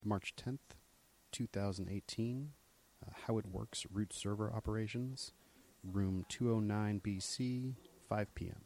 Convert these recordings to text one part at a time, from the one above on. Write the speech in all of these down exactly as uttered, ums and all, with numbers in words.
March tenth, twenty eighteen. Uh, how it works, root server operations, room two oh nine B C, five p.m.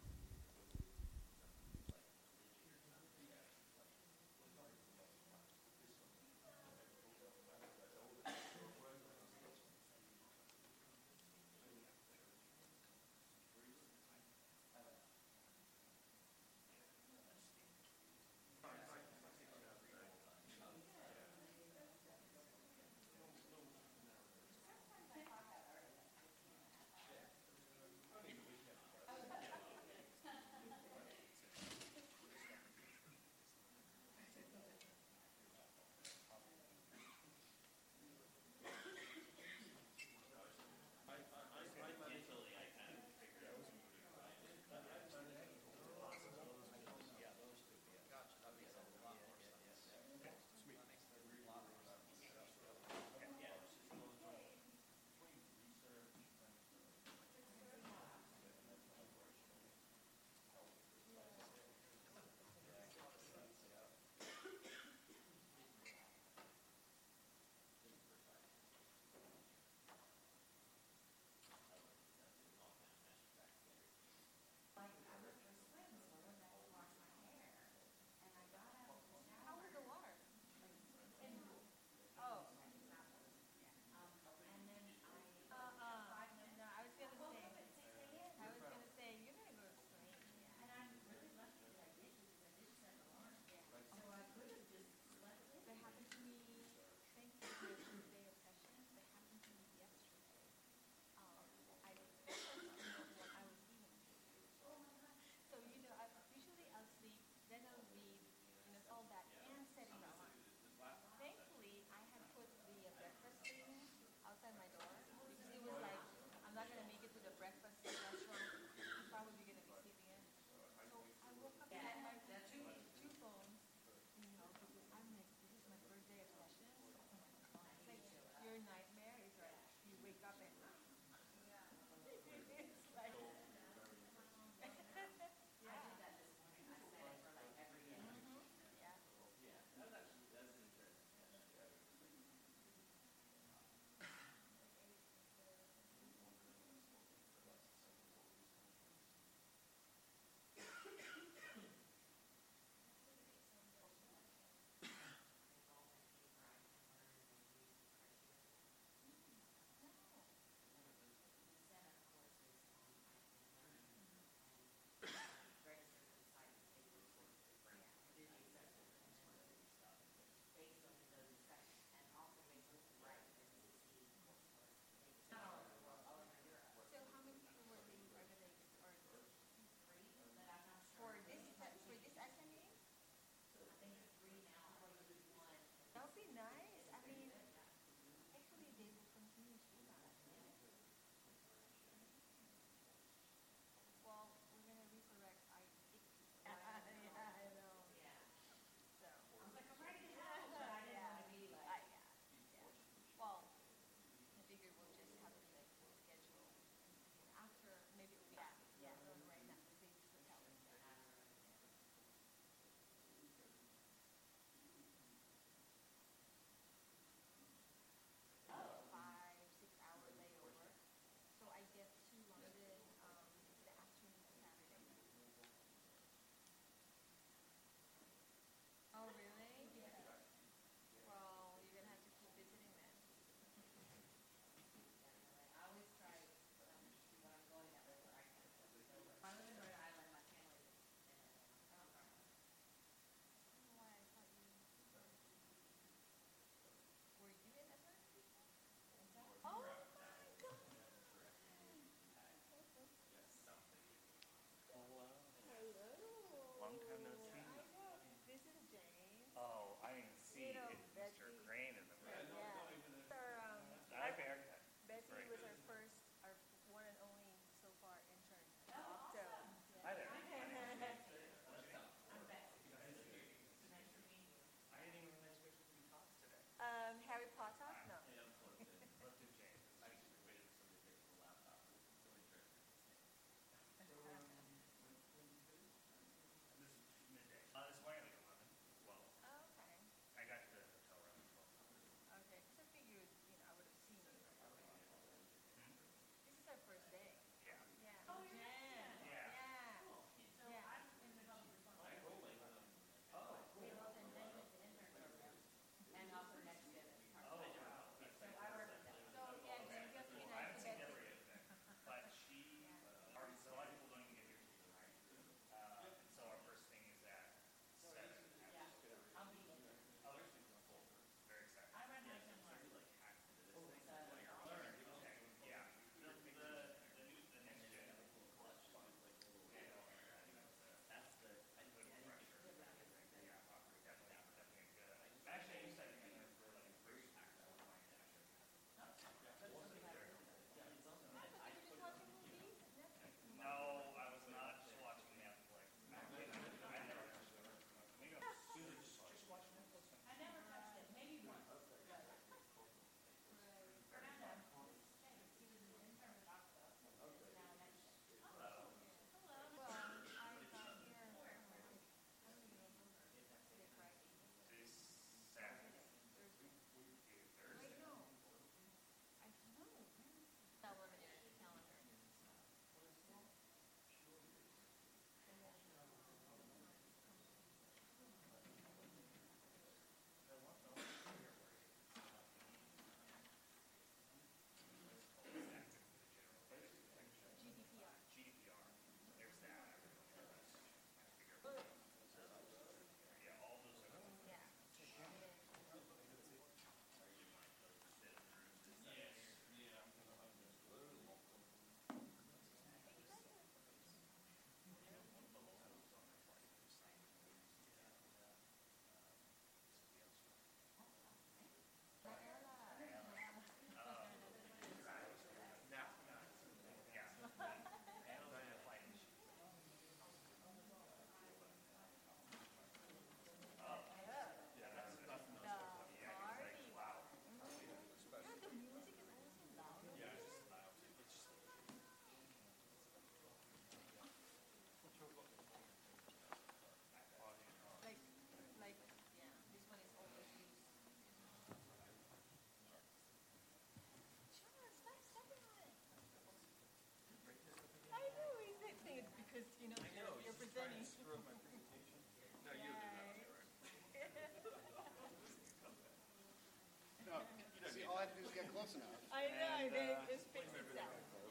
I have to do is get close enough. I know, and, uh, it just fixed itself.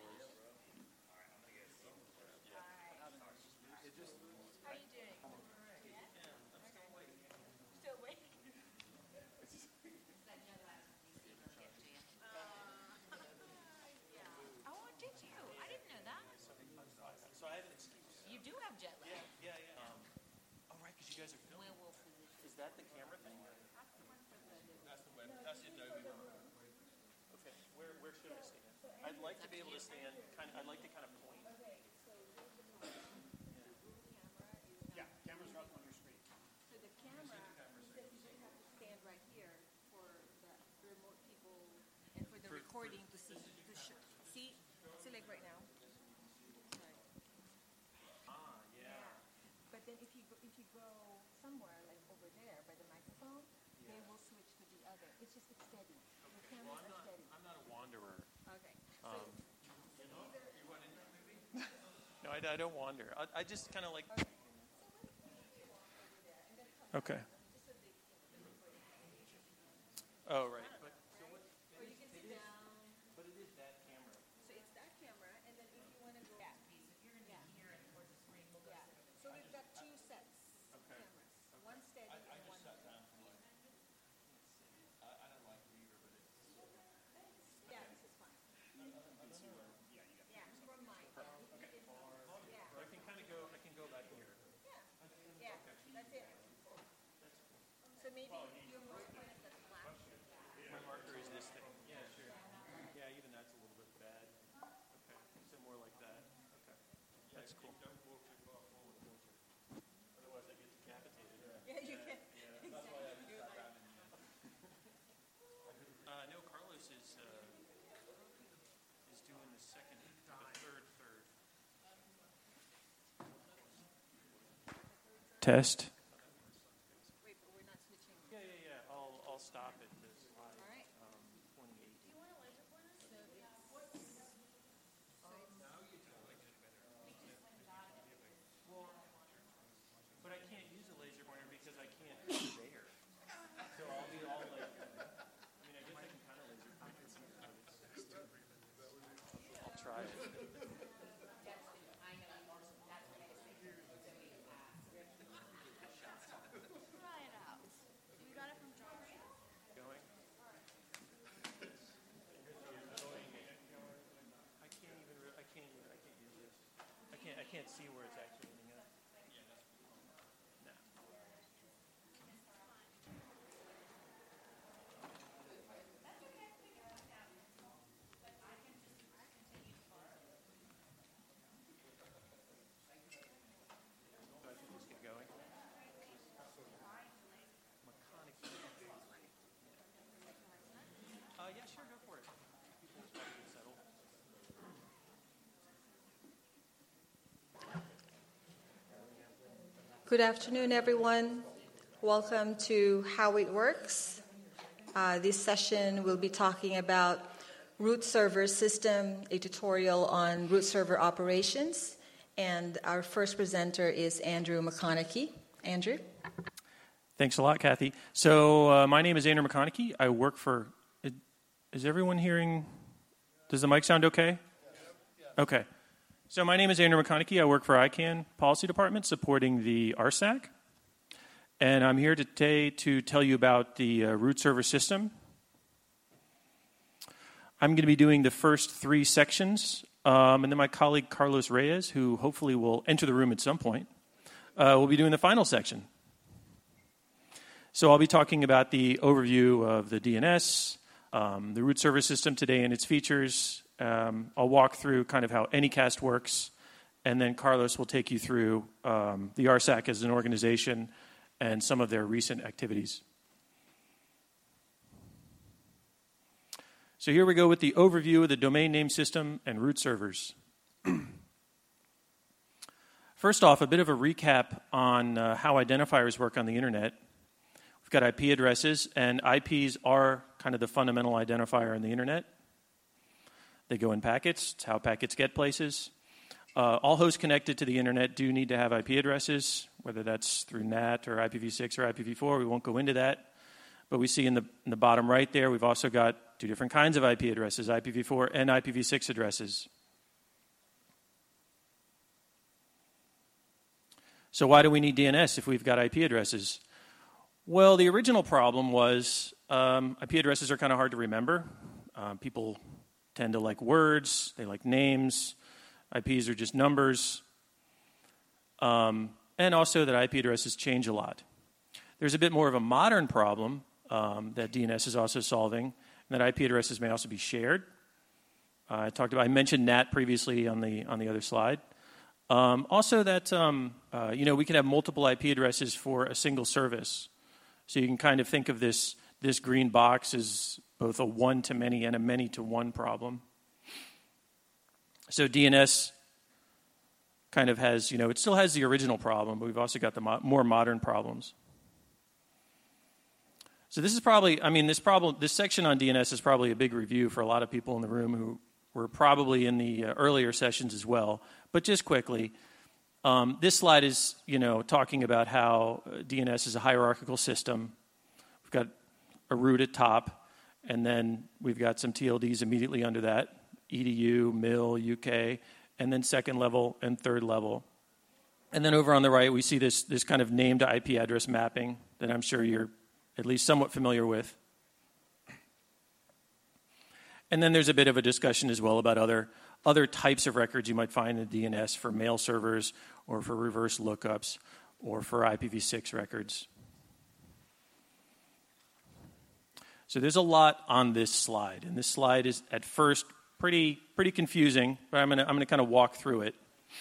How are you doing? Yeah? Still awake? Uh, oh, did you? I didn't know that. So I have an excuse. You do have jet lag. Yeah, yeah, yeah. Um, oh, right, because you guys are filming. Where will position? Is that the camera thing? That's the one for the... That's the web. That's the Adobe one. Okay, where where should I stand? I'd like to be able to stand. Kind of. I'd like to kind of point. Yeah, cameras are up on your screen. So the camera, that you don't have to stand right here for the remote people and for the recording to see. To sh- see, see like right now. Sorry. Ah, yeah. Yeah. But then if you go, if you go somewhere like over there by the microphone, they will switch to the other. It's just it's steady. The cameras Well, I'm are not. steady. I'm not a wanderer. Okay. So Um, no, I, I don't wander. I, I just kind of like. Okay. Oh, right. But so what? or you can sit down. But it is that camera. So it's that camera, and then if you want to go, yeah. If you're going to be here and towards the screen, we'll go. Yeah. So we've got two sets of Okay. cameras. One steady and one. Yeah, this is fine. Yeah, from mine. Yeah. Or I can kind of go. I can go back here. Yeah. Yeah. That's it. So maybe you're more point at the flash. My marker is this thing. Yeah, sure. Yeah, even that's a little bit bad. Okay, so more like that. Okay, that's cool. Otherwise, I get decapitated. Yeah, you can. Exactly. You're like, Uh, no, Carlos is uh, is doing the second, the third, third. Test. wait, but we're not switching. Yeah, yeah, yeah. I'll I'll stop at the slide. All right. Um, twenty-eight. So it's. But I can't use a laser pointer because I can't see there. So I'll be all like. I mean, I guess I can kind of laser point this, but it's, I'll try it. Try it out. We got it from Josh. Going. I can't even. Re- I can't even. I can't use this. I can't. I can't see where it's actually ending up. No. So I should just get going. McConaughey. Uh, yeah, sure, go for it. People try to get settled. Good afternoon, everyone. Welcome to How It Works. Uh, this session we'll be talking about root server system, a tutorial on root server operations. And our first presenter is Andrew McConaughey. Andrew? Thanks a lot, Kathy. So uh, my name is Andrew McConaughey. I work for... Is everyone hearing... Does the mic sound okay? Okay. So my name is Andrew McConaughey. I work for I CANN Policy Department supporting the R S A C. And I'm here today to tell you about the uh, root server system. I'm going to be doing the first three sections. Um, and then my colleague Carlos Reyes, who hopefully will enter the room at some point, uh, will be doing the final section. So I'll be talking about the overview of the D N S, um, the root server system today and its features. Um, I'll walk through kind of how Anycast works, and then Carlos will take you through um, the R S A C as an organization and some of their recent activities. So here we go with the overview of the domain name system and root servers. First off, a bit of a recap on uh, how identifiers work on the internet. We've got I P addresses, and I Ps are kind of the fundamental identifier on the internet. They go in packets. It's how packets get places. Uh, all hosts connected to the internet do need to have I P addresses, whether that's through N A T or I P v six or I P v four. We won't go into that. But we see in the, in the bottom right there, we've also got two different kinds of I P addresses, I P v four and I P v six addresses. So why do we need D N S if we've got I P addresses? Well, the original problem was um, I P addresses are kind of hard to remember. Um, people tend to like words, they like names. I Ps are just numbers. Um, and also that I P addresses change a lot. There's a bit more of a modern problem um, that D N S is also solving, and that I P addresses may also be shared. Uh, I talked about, I mentioned N A T previously on the on the other slide. Um, also that, um, uh, you know, we can have multiple I P addresses for a single service. So you can kind of think of this, this green box as both a one-to-many and a many-to-one problem. So D N S kind of has, you know, it still has the original problem, but we've also got the mo- more modern problems. So this is probably, I mean, this problem, this section on D N S is probably a big review for a lot of people in the room who were probably in the uh, earlier sessions as well. But just quickly, um, this slide is, you know, talking about how D N S is a hierarchical system. We've got a root at top, and then we've got some T L Ds immediately under that, E D U, M I L, U K, and then second level and third level. And then over on the right, we see this, this kind of named I P address mapping that I'm sure you're at least somewhat familiar with. And then there's a bit of a discussion as well about other, other types of records you might find in D N S for mail servers or for reverse lookups or for I P v six records. So there's a lot on this slide. And this slide is at first pretty, pretty confusing, but I'm going to I'm gonna kind of walk through it.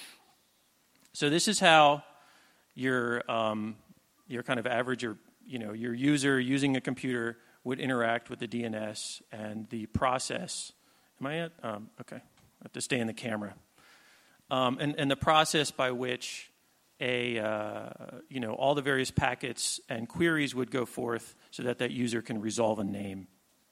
So this is how your, um, your kind of average, your, you know, your user using a computer would interact with the D N S and the process. Am I at? Um, okay. I have to stay in the camera. Um, and, and the process by which a, uh, you know, all the various packets and queries would go forth so that that user can resolve a name.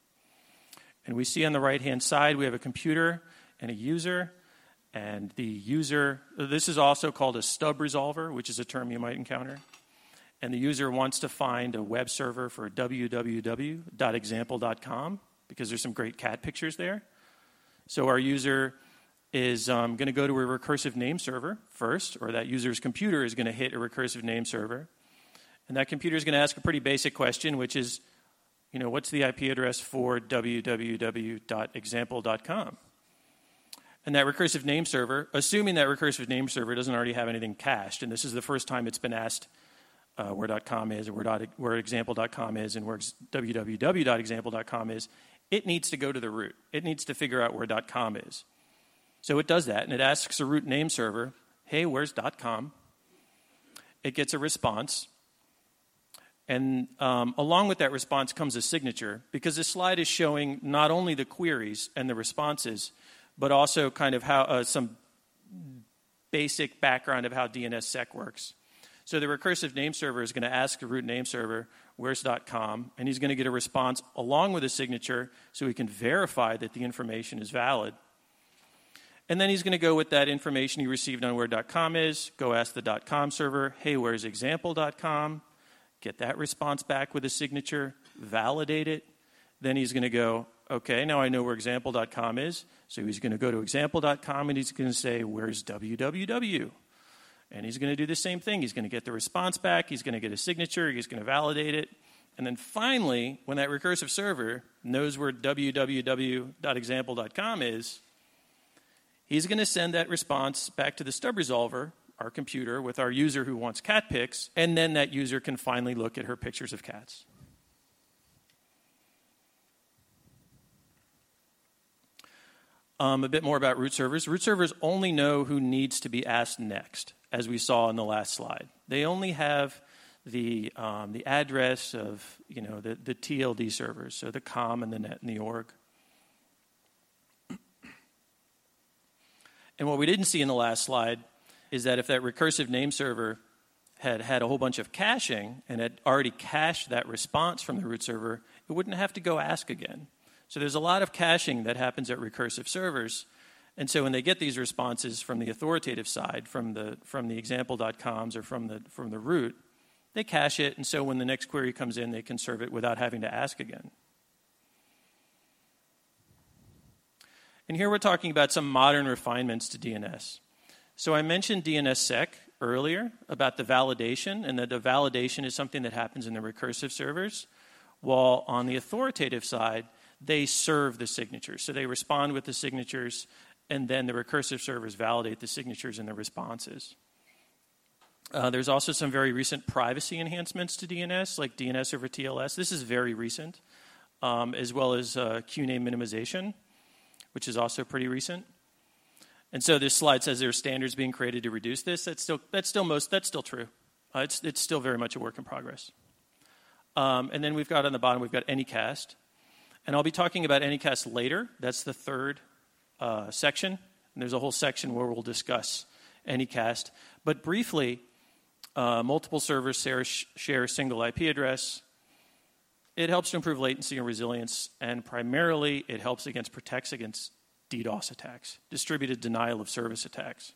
And we see on the right-hand side, we have a computer and a user. And the user, this is also called a stub resolver, which is a term you might encounter. And the user wants to find a web server for w w w dot example dot com because there's some great cat pictures there. So our user is um, going to go to a recursive name server first, or that user's computer is going to hit a recursive name server. And that computer is going to ask a pretty basic question, which is, you know, what's the I P address for w w w dot example dot com? And that recursive name server, assuming that recursive name server doesn't already have anything cached, and this is the first time it's been asked Uh, where .com is, or where, where example dot com is, and where w w w dot example dot com is, it needs to go to the root. It needs to figure out where .com is. So it does that, and it asks a root name server, hey, where's .com? It gets a response. And um, along with that response comes a signature, because this slide is showing not only the queries and the responses, but also kind of how uh, some basic background of how D N S sec works. So the recursive name server is going to ask the root name server, where's .com, and he's going to get a response along with a signature so he can verify that the information is valid. And then he's going to go with that information he received on where .com is, go ask the .com server, hey, where's example dot com, get that response back with a signature, validate it. Then he's going to go, okay, now I know where example dot com is, so he's going to go to example dot com and he's going to say, where's w w w? And he's going to do the same thing. He's going to get the response back. He's going to get a signature. He's going to validate it. And then finally, when that recursive server knows where w w w dot example dot com is, he's going to send that response back to the stub resolver, our computer, with our user who wants cat pics. And then that user can finally look at her pictures of cats. Um, a bit more about root servers. Root servers only know who needs to be asked next, as we saw in the last slide. They only have the um, the address of, you know, the, the T L D servers, so the com and the net and the org. And what we didn't see in the last slide is that if that recursive name server had had a whole bunch of caching and had already cached that response from the root server, it wouldn't have to go ask again. So there's a lot of caching that happens at recursive servers. And so when they get these responses from the authoritative side, from the from the example dot coms or from the from the root, they cache it, and so when the next query comes in, they can serve it without having to ask again. And here we're talking about some modern refinements to D N S. So I mentioned DNSSEC earlier about the validation, and that the validation is something that happens in the recursive servers, while on the authoritative side, they serve the signatures. So they respond with the signatures, and then the recursive servers validate the signatures and the responses. Uh, there's also some very recent privacy enhancements to D N S, like D N S over T L S. This is very recent, um, as well as uh, Q name minimization, which is also pretty recent. And so this slide says there are standards being created to reduce this. That's still that's still most that's still true. Uh, it's it's still very much a work in progress. Um, and then we've got on the bottom we've got Anycast, and I'll be talking about Anycast later. That's the third uh, section. And there's a whole section where we'll discuss Anycast. But briefly, uh, multiple servers share, share a single I P address. It helps to improve latency and resilience, and primarily it helps against protects against DDoS attacks, distributed denial of service attacks.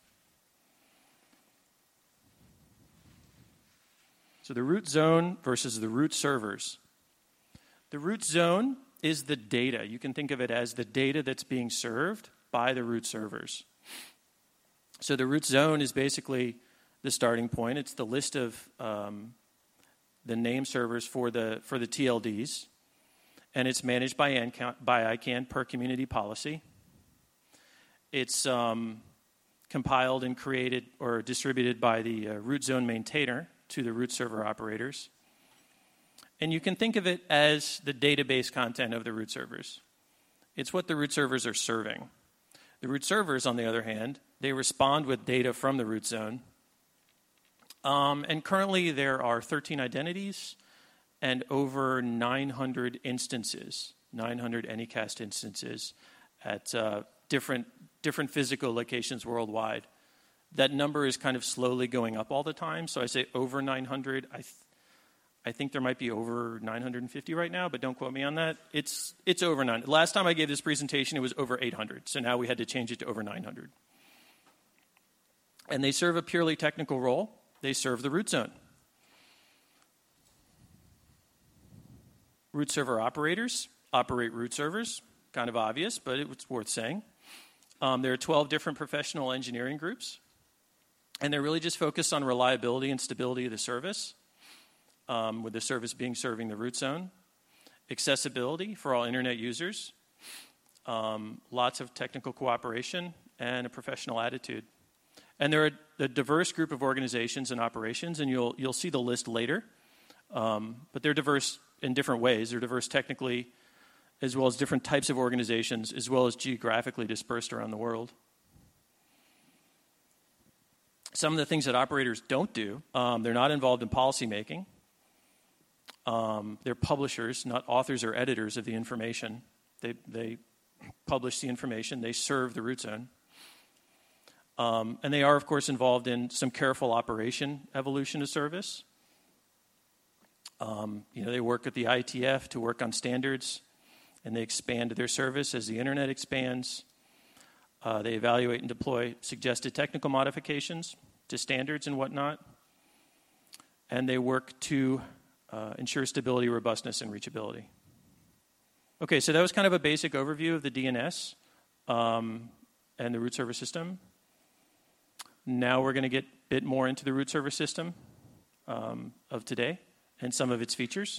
So the root zone versus the root servers. The root zone is the data. You can think of it as the data that's being served by the root servers. So the root zone is basically the starting point. It's the list of um, the name servers for the for the T L Ds, and it's managed by, I C A N, by I C A N per community policy. It's um, compiled and created or distributed by the uh, root zone maintainer to the root server operators. And you can think of it as the database content of the root servers. It's what the root servers are serving. The root servers, on the other hand, they respond with data from the root zone. Um, and currently there are thirteen identities and over nine hundred instances, nine hundred Anycast instances at uh, different different physical locations worldwide. That number is kind of slowly going up all the time. So I say over nine hundred. I, th- I think there might be over nine hundred fifty right now, but don't quote me on that. It's it's over nine. Last time I gave this presentation, it was over eight hundred. So now we had to change it to over nine hundred. And they serve a purely technical role. They serve the root zone. Root server operators operate root servers. Kind of obvious, but it's worth saying. Um, there are twelve different professional engineering groups, and they're really just focused on reliability and stability of the service, um, with the service being serving the root zone, accessibility for all internet users, um, lots of technical cooperation, and a professional attitude. And there are a diverse group of organizations and operations, and you'll you'll see the list later. Um, but they're diverse in different ways. They're diverse technically, as well as different types of organizations, as well as geographically dispersed around the world. Some of the things that operators don't do, um, they're not involved in policy making. Um, they're publishers, not authors or editors of the information. They, they publish the information. They serve the root zone. Um, and they are, of course, involved in some careful operation evolution of service. Um, you know, they work with the I E T F to work on standards, and they expand their service as the internet expands. Uh, they evaluate and deploy suggested technical modifications to standards and whatnot. And they work to uh, ensure stability, robustness, and reachability. Okay, so that was kind of a basic overview of the D N S um, and the root server system. Now we're going to get a bit more into the root server system um, of today and some of its features.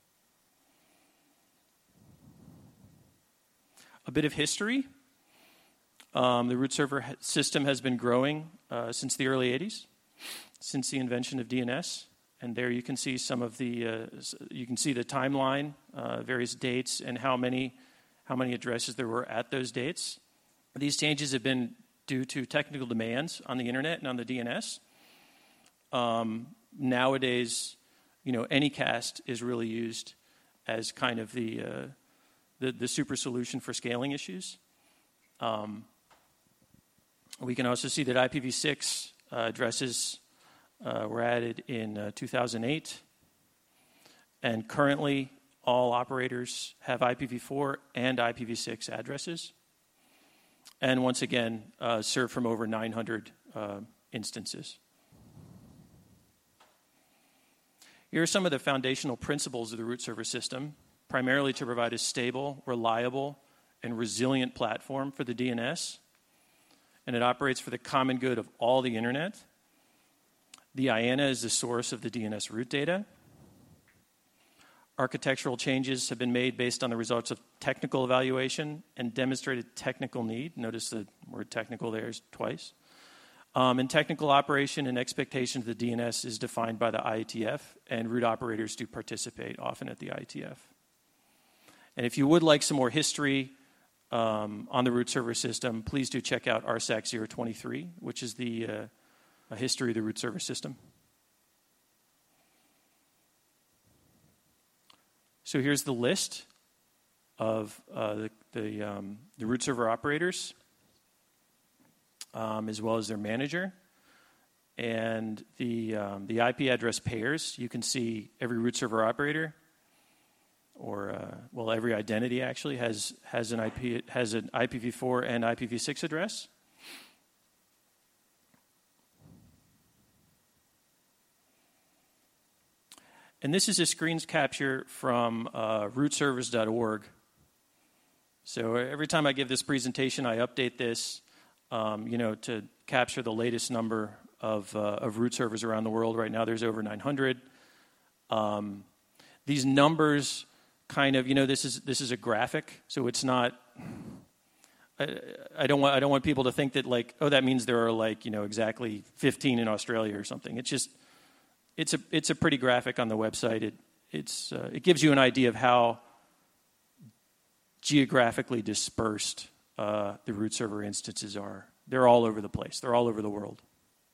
A bit of history. Um, the root server ha- system has been growing uh, since the early eighties, since the invention of D N S. And there you can see some of the, uh, you can see the timeline, uh, various dates, and how many, how many addresses there were at those dates. These changes have been due to technical demands on the internet and on the D N S. Um, nowadays, you know, Anycast is really used as kind of the uh, the, the super solution for scaling issues. Um, we can also see that I P v six uh, addresses uh, were added in uh, two thousand eight, and currently all operators have I P v four and I P v six addresses. And once again, uh, serve from over nine hundred uh, instances. Here are some of the foundational principles of the root server system, primarily to provide a stable, reliable, and resilient platform for the D N S. And it operates for the common good of all the internet. The I A N A is the source of the D N S root data. Architectural changes have been made based on the results of technical evaluation and demonstrated technical need. Notice the word technical there is twice. Um, and technical operation and expectation of the D N S is defined by the I E T F, and root operators do participate often at the I E T F. And if you would like some more history um, on the root server system, please do check out R S A C zero twenty-three, which is the uh, a history of the root server system. So here's the list of uh, the, the, um, the root server operators, um, as well as their manager. And the, um, the I P address pairs, you can see every root server operator, or, uh, well, every identity actually has, has, an I P, has an I P v four and I P v six address. And this is a screen capture from uh, root servers dot org. So every time I give this presentation, I update this, um, you know, to capture the latest number of, uh, of root servers around the world. Right now, there's over nine hundred. Um, these numbers kind of, you know, this is this is a graphic, so it's not. I, I don't want I don't want people to think that like, oh, that means there are like, you know, exactly fifteen in Australia or something. It's just. It's a it's a pretty graphic on the website. It it's uh, it gives you an idea of how geographically dispersed uh, the root server instances are. They're all over the place. They're all over the world.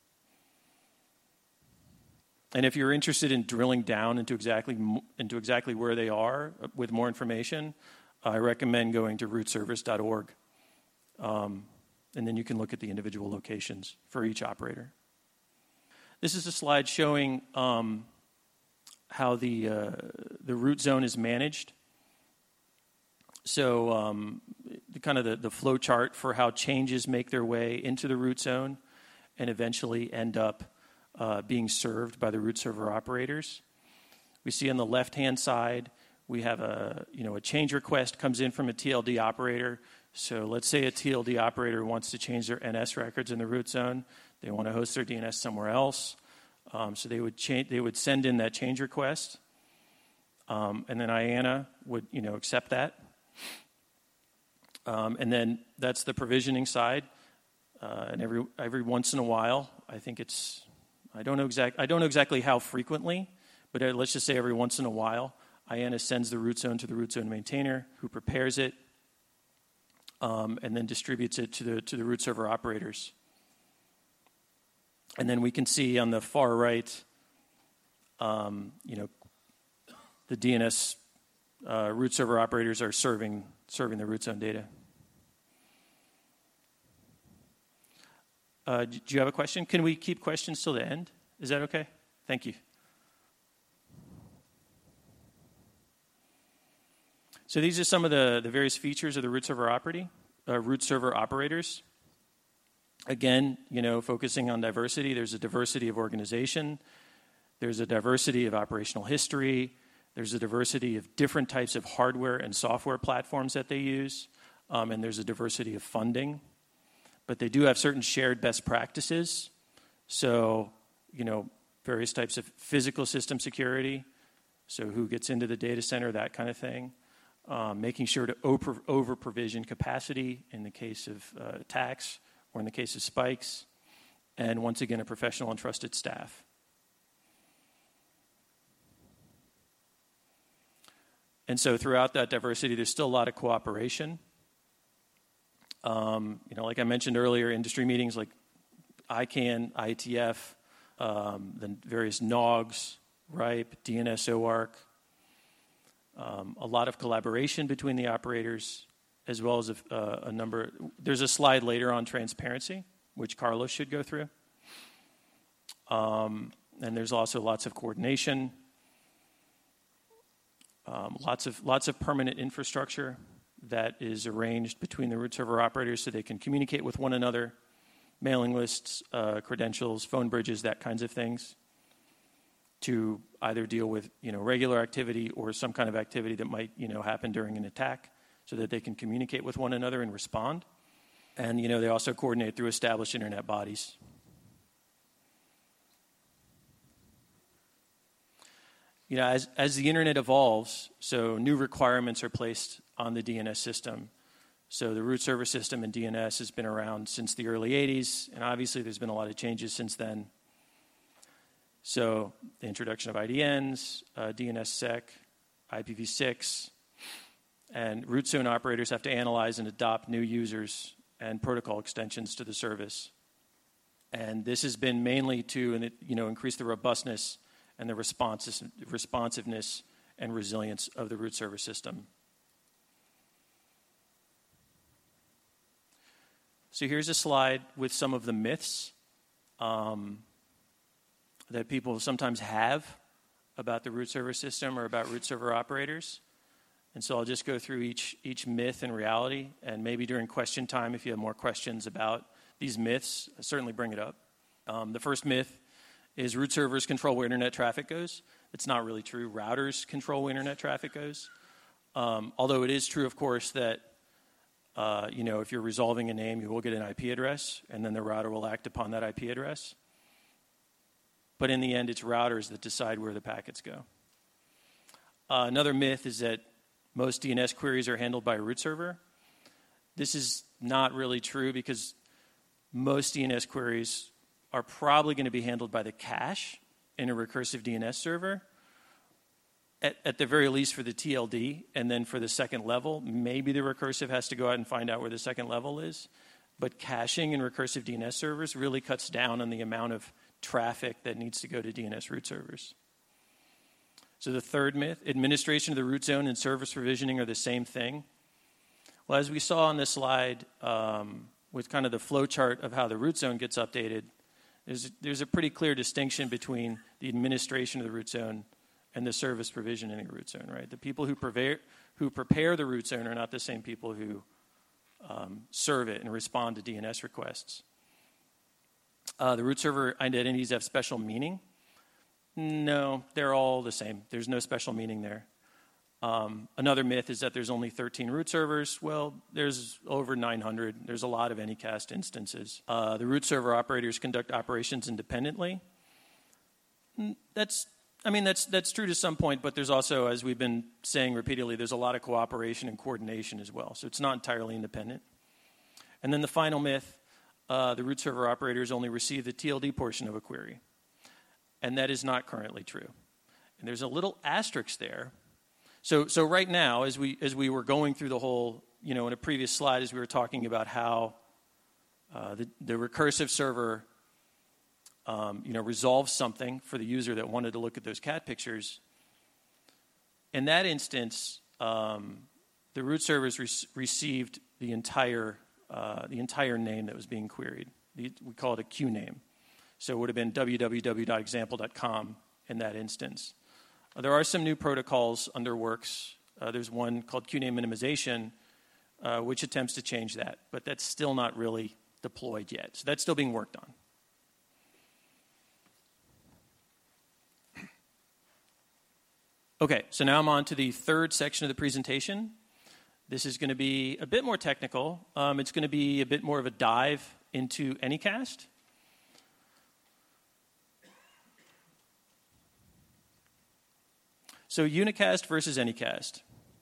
And if you're interested in drilling down into exactly into exactly where they are with more information, I recommend going to root servers dot org, um, and then you can look at the individual locations for each operator. This is a slide showing um, how the uh, the root zone is managed. So um, the kind of the, the flow chart for how changes make their way into the root zone and eventually end up uh, being served by the root server operators. We see on the left-hand side, we have a you know a change request comes in from a T L D operator. So let's say a T L D operator wants to change their N S records in the root zone. They want to host their D N S somewhere else, um, so they would change. They would send in that change request, um, and then I A N A would, you know, accept that. Um, and then that's the provisioning side. Uh, and every every once in a while, I think it's I don't know exact I don't know exactly how frequently, but uh, let's just say every once in a while, I A N A sends the root zone to the root zone maintainer, who prepares it, um, and then distributes it to the to the root server operators. And then we can see on the far right, um, you know, the D N S uh, root server operators are serving serving the root zone data. Uh, do you have a question? Can we keep questions till the end? Is that okay? Thank you. So these are some of the, the various features of the root server operating, uh, root server operators. Again, you know, focusing on diversity, there's a diversity of organization, there's a diversity of operational history, there's a diversity of different types of hardware and software platforms that they use, um, and there's a diversity of funding. But they do have certain shared best practices. So, you know, various types of physical system security, so who gets into the data center, that kind of thing. Um, making sure to over, over provision capacity in the case of uh, attacks, or in the case of spikes, and once again, a professional and trusted staff. And so throughout that diversity, there's still a lot of cooperation. Um, you know, like I mentioned earlier, industry meetings like I CANN, I E T F, um, the various N O Gs, RIPE, D N S O A R C, um, a lot of collaboration between the operators, as well as a, uh, a number. There's a slide later on transparency, which Carlos should go through. Um, and there's also lots of coordination, um, lots of lots of permanent infrastructure that is arranged between the root server operators so they can communicate with one another, mailing lists, uh, credentials, phone bridges, that kinds of things. to either deal with, you know, regular activity or some kind of activity that might, you know, happen during an attack, so that they can communicate with one another and respond. And, you know, they also coordinate through established internet bodies. You know, as, as the internet evolves, so new requirements are placed on the D N S system. So the root server system in D N S has been around since the early eighties, and obviously there's been a lot of changes since then. So the introduction of I D Ns, uh, D N S sec, I P v six, and root zone operators have to analyze and adopt new users and protocol extensions to the service. And this has been mainly to, you know, increase the robustness and the responsiveness and resilience of the root server system. So here's a slide with some of the myths um, that people sometimes have about the root server system or about root server operators. And so I'll just go through each, each myth and reality, and maybe during question time, if you have more questions about these myths, certainly bring it up. Um, the first myth is root servers control where internet traffic goes. It's not really true. Routers control where internet traffic goes. Um, although it is true, of course, that uh, you know, if you're resolving a name, you will get an I P address, and then the router will act upon that I P address. But in the end, it's routers that decide where the packets go. Uh, another myth is that most D N S queries are handled by a root server. This is not really true, because most D N S queries are probably going to be handled by the cache in a recursive D N S server, at, at the very least for the T L D, and then for the second level, maybe the recursive has to go out and find out where the second level is. But caching in recursive D N S servers really cuts down on the amount of traffic that needs to go to D N S root servers. So the third myth, administration of the root zone and service provisioning are the same thing. Well, as we saw on this slide, um, with kind of the flow chart of how the root zone gets updated, there's, there's a pretty clear distinction between the administration of the root zone and the service provisioning of the root zone, right? The people who prepare, who prepare the root zone are not the same people who um, serve it and respond to D N S requests. Uh, the root server identities have special meaning. No, they're all the same. There's no special meaning there. Um, another myth is that there's only thirteen root servers. Well, there's over nine hundred. There's a lot of Anycast instances. Uh, the root server operators conduct operations independently. That's, I mean, that's that's true to some point, but there's also, as we've been saying repeatedly, there's a lot of cooperation and coordination as well. So it's not entirely independent. And then the final myth, uh, the root server operators only receive the T L D portion of a query. And that is not currently true. And there's a little asterisk there. So, so right now, as we as we were going through the whole, you know, in a previous slide, as we were talking about how uh, the, the recursive server, um, you know, resolves something for the user that wanted to look at those cat pictures. In that instance, um, the root servers re- received the entire uh, the entire name that was being queried. The, we call it a Q name. So it would have been w w w dot example dot com in that instance. Uh, there are some new protocols under Works. Uh, there's one called Q name minimization, uh, which attempts to change that, but that's still not really deployed yet. So that's still being worked on. Okay, so now I'm on to the third section of the presentation. This is going to be a bit more technical. Um, it's going to be a bit more of a dive into Anycast. So Unicast versus Anycast.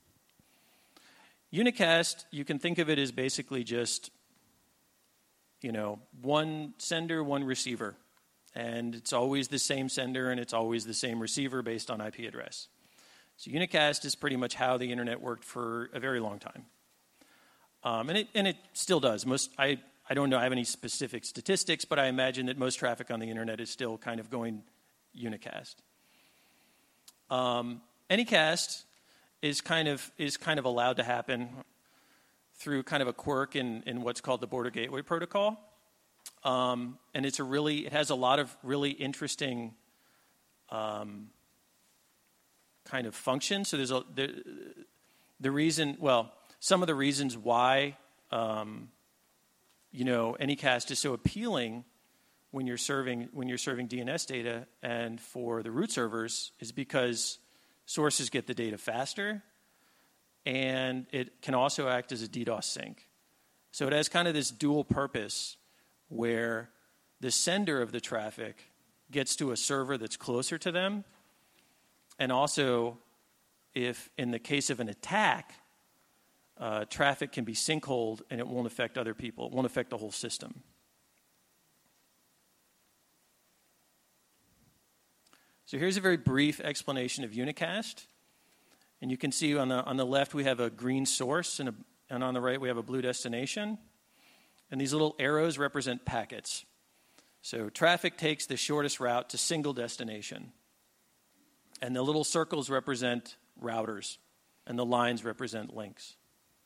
Unicast, you can think of it as basically just, you know, one sender, one receiver. And it's always the same sender and it's always the same receiver based on I P address. So Unicast is pretty much how the internet worked for a very long time. Um, and, it, and it still does. Most I, I don't know, I have any specific statistics, but I imagine that most traffic on the internet is still kind of going Unicast. Um, Anycast is kind of is kind of allowed to happen through kind of a quirk in, in what's called the Border Gateway Protocol, um, and it's a really it has a lot of really interesting um, kind of functions. So there's a the, the reason well some of the reasons why um, you know Anycast is so appealing when you're serving when you're serving D N S data and for the root servers is because sources get the data faster, and it can also act as a DDoS sink. So it has kind of this dual purpose where the sender of the traffic gets to a server that's closer to them, and also if in the case of an attack, uh, traffic can be sinkholed and it won't affect other people. It won't affect the whole system. So here's a very brief explanation of unicast. And you can see on the on the left we have a green source, and, a, and on the right we have a blue destination. And these little arrows represent packets. So traffic takes the shortest route to single destination. And the little circles represent routers, and the lines represent links.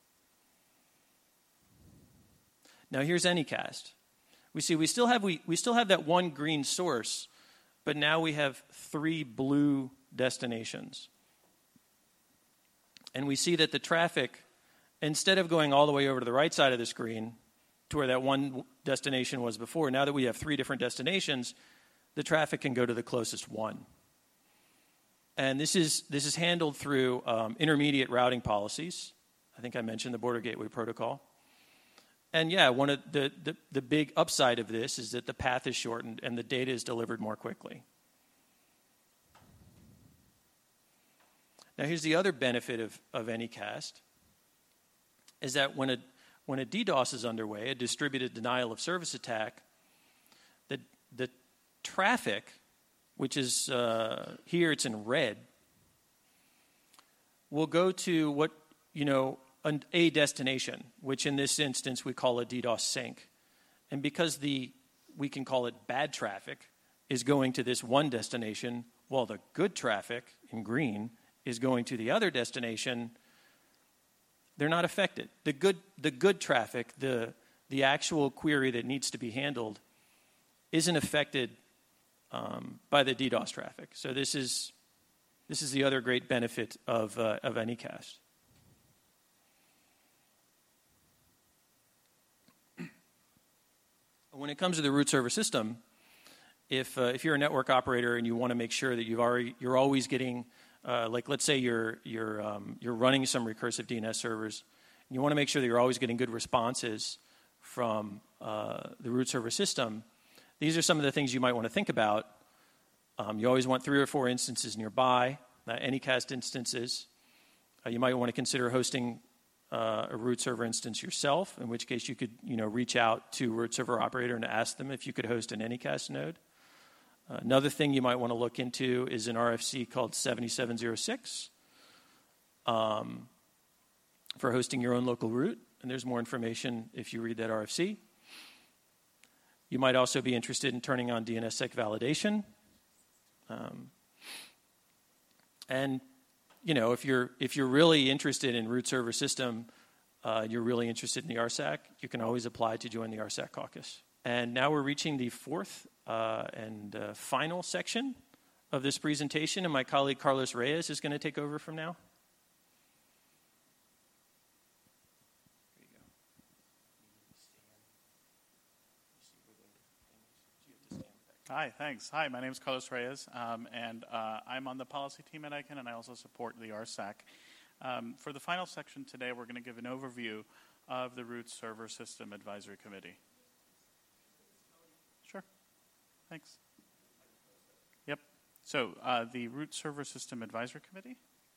Now here's Anycast. We see we still have we, we still have that one green source, but now we have three blue destinations. And we see that the traffic, instead of going all the way over to the right side of the screen to where that one destination was before, now that we have three different destinations, the traffic can go to the closest one. And this is this is handled through um, intermediate routing policies. I think I mentioned the Border Gateway Protocol. And yeah, one of the, the, the big upside of this is that the path is shortened and the data is delivered more quickly. Now here's the other benefit of, of Anycast, is that when a, when a DDoS is underway, a distributed denial of service attack, the, the traffic, which is uh, here it's in red, will go to what, you know, an, a destination, which in this instance we call a DDoS sink. And because the, we can call it bad traffic, is going to this one destination, while the good traffic in green is going to the other destination, they're not affected. The good, the good traffic, the, the actual query that needs to be handled, isn't affected um, by the DDoS traffic. So this is, this is the other great benefit of, uh, of Anycast. When it comes to the root server system, if uh, if you're a network operator and you want to make sure that you've already you're always getting uh, like let's say you're you're um, you're running some recursive D N S servers, and you want to make sure that you're always getting good responses from uh, the root server system, these are some of the things you might want to think about. Um, you always want three or four instances nearby, uh, Anycast instances. Uh, you might want to consider hosting Uh, a root server instance yourself, in which case you could, you know, reach out to a root server operator and ask them if you could host an Anycast node. Uh, another thing you might want to look into is an R F C called seventy-seven oh six um, for hosting your own local root, and there's more information if you read that R F C. You might also be interested in turning on DNSSEC validation. Um, and You know, if you're if you're really interested in root server system, uh, you're really interested in the R S A C, you can always apply to join the R S A C caucus. And now we're reaching the fourth uh, and uh, final section of this presentation, and my colleague Carlos Reyes is going to take over from now. Hi, thanks. Hi, my name is Carlos Reyes, um, and uh, I'm on the policy team at I CANN, and I also support the R S A C. Um, for the final section today, we're going to give an overview of the Root Server System Advisory Committee. Sure. Thanks. Yep. So uh, the Root Server System Advisory Committee.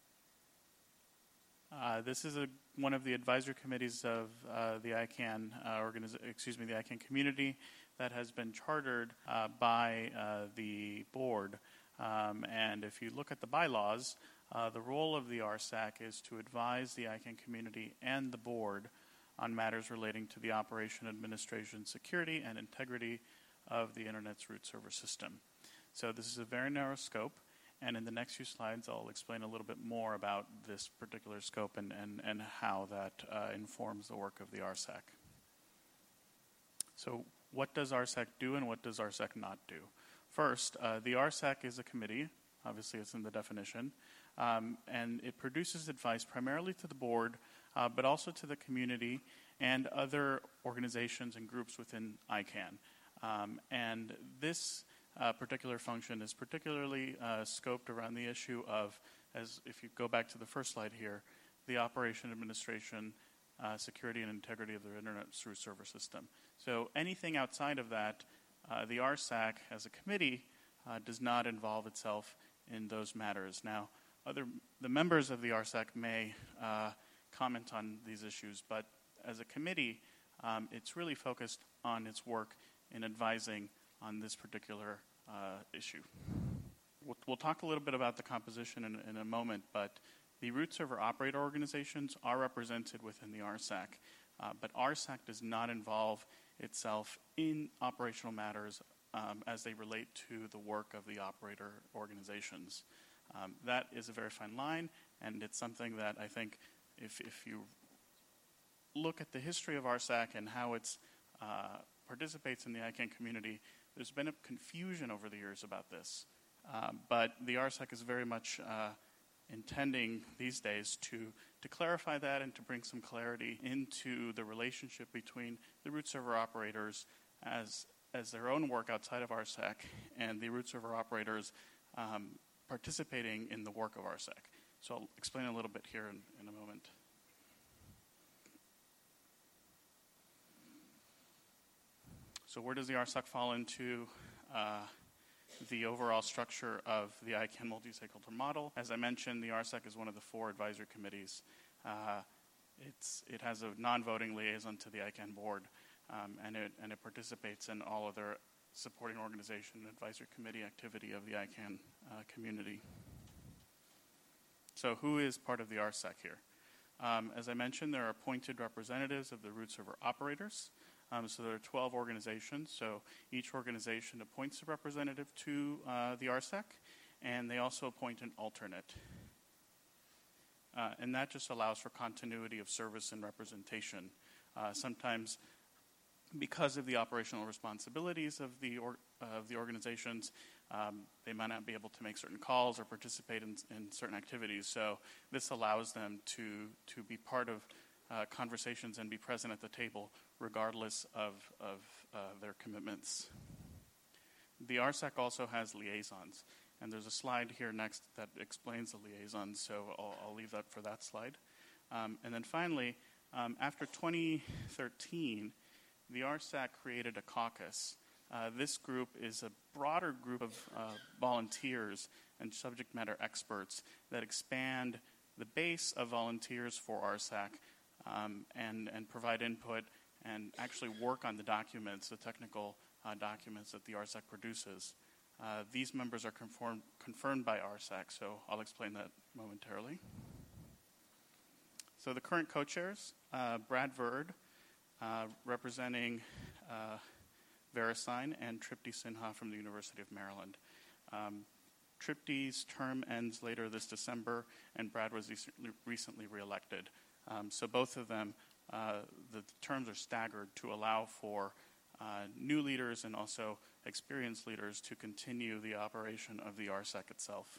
Uh, this is a, one of the advisory committees of uh, the I CANN uh, organiz- excuse me, the I CANN community that has been chartered uh, by uh, the board. Um, and if you look at the bylaws, uh, the role of the R S A C is to advise the I CANN community and the board on matters relating to the operation, administration, security, and integrity of the Internet's root server system. So this is a very narrow scope. And in the next few slides, I'll explain a little bit more about this particular scope and, and, and how that uh, informs the work of the R S A C. So what does R S A C do and what does R S A C not do? First, uh, the R S A C is a committee. Obviously, it's in the definition. Um, and it produces advice primarily to the board, uh, but also to the community and other organizations and groups within I CANN. Um, and this uh, particular function is particularly uh, scoped around the issue of, as if you go back to the first slide here, the operation, administration, uh, security, and integrity of the Internet root server system. So anything outside of that, uh, the R S A C as a committee uh, does not involve itself in those matters. Now, other the members of the R S A C may uh, comment on these issues, but as a committee, um, it's really focused on its work in advising on this particular uh, issue. We'll, we'll talk a little bit about the composition in, in a moment, but the root server operator organizations are represented within the R S A C, uh, but R S A C does not involve itself in operational matters um, as they relate to the work of the operator organizations. Um, that is a very fine line, and it's something that I think if, if you look at the history of R S A C and how it uh, participates in the I CANN community, there's been a confusion over the years about this. Uh, but the R S A C is very much uh, intending these days to, to clarify that and to bring some clarity into the relationship between the root server operators as, as their own work outside of R S A C and the root server operators um, participating in the work of R S A C. So I'll explain a little bit here in, in a moment. So where does the R S A C fall into uh, the overall structure of the I CANN multi-stakeholder model? As I mentioned, the R S A C is one of the four advisory committees. Uh, it's, it has a non-voting liaison to the I CANN board, um, and, it, and it participates in all other supporting organization and advisory committee activity of the I CANN uh, community. So who is part of the R S A C here? Um, as I mentioned, there are appointed representatives of the root server operators. Um, so there are twelve organizations. So each organization appoints a representative to uh, the R S A C, and they also appoint an alternate. Uh, and that just allows for continuity of service and representation. Uh, sometimes, because of the operational responsibilities of the or, uh, of the organizations, um, they might not be able to make certain calls or participate in, in certain activities. So this allows them to to be part of uh, conversations and be present at the table, regardless of of uh, their commitments. The R S A C also has liaisons, and there's a slide here next that explains the liaisons. So I'll, I'll leave that for that slide. Um, and then finally, um, after twenty thirteen. The R S A C created a caucus. Uh, this group is a broader group of uh, volunteers and subject matter experts that expand the base of volunteers for R S A C um, and, and provide input and actually work on the documents, the technical uh, documents that the R S A C produces. Uh, these members are conformed, confirmed by R S A C, so I'll explain that momentarily. So the current co-chairs, uh, Brad Verd, Uh, representing uh, VeriSign, and Tripti Sinha from the University of Maryland. Um, Tripti's term ends later this December, and Brad was recently, recently reelected. Um, so both of them, uh, the terms are staggered to allow for uh, new leaders and also experienced leaders to continue the operation of the R S A C itself.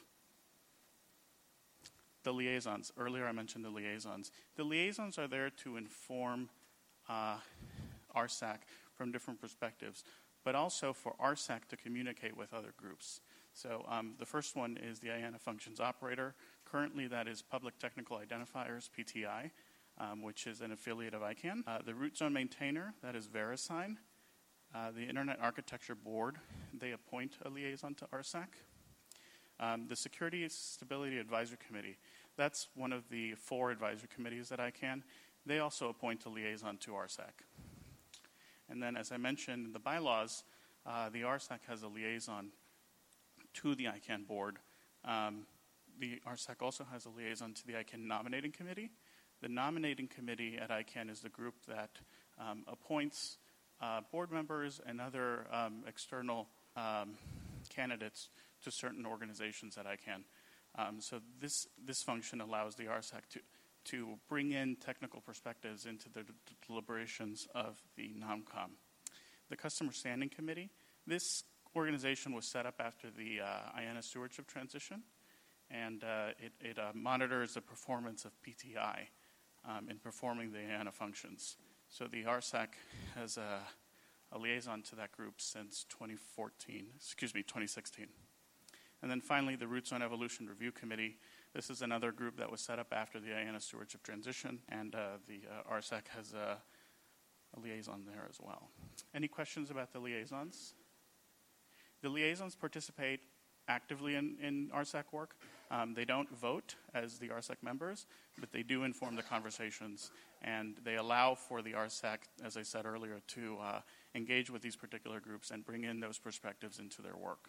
The liaisons. Earlier I mentioned the liaisons. The liaisons are there to inform Uh, R S A C from different perspectives, but also for R S A C to communicate with other groups. So um, the first one is the I A N A Functions Operator. Currently that is Public Technical Identifiers, P T I, um, which is an affiliate of I CANN. Uh, the Root Zone Maintainer, that is VeriSign. Uh, the Internet Architecture Board, they appoint a liaison to R S A C. Um, the Security Stability Advisory Committee, that's one of the four advisory committees at I CANN. They also appoint a liaison to R S A C. And then, as I mentioned in the bylaws, uh, the R S A C has a liaison to the I CANN board. Um, the R S A C also has a liaison to the I CANN nominating committee. The nominating committee at I CANN is the group that um, appoints uh, board members and other um, external um, candidates to certain organizations at I CANN. Um, so this this function allows the R S A C to to bring in technical perspectives into the d- deliberations of the NOMCOM. The Customer Standing Committee, this organization was set up after the uh, I A N A stewardship transition, and uh, it, it uh, monitors the performance of P T I um, in performing the I A N A functions. So the R S A C has a, a liaison to that group since twenty fourteen, excuse me, twenty sixteen. And then finally, the Root Zone Evolution Review Committee. This is another group that was set up after the I A N A Stewardship transition, and uh, the uh, R S E C has a, a liaison there as well. Any questions about the liaisons? The liaisons participate actively in, in R S E C work. Um, they don't vote as the R S E C members, but they do inform the conversations, and they allow for the R S E C, as I said earlier, to uh, engage with these particular groups and bring in those perspectives into their work.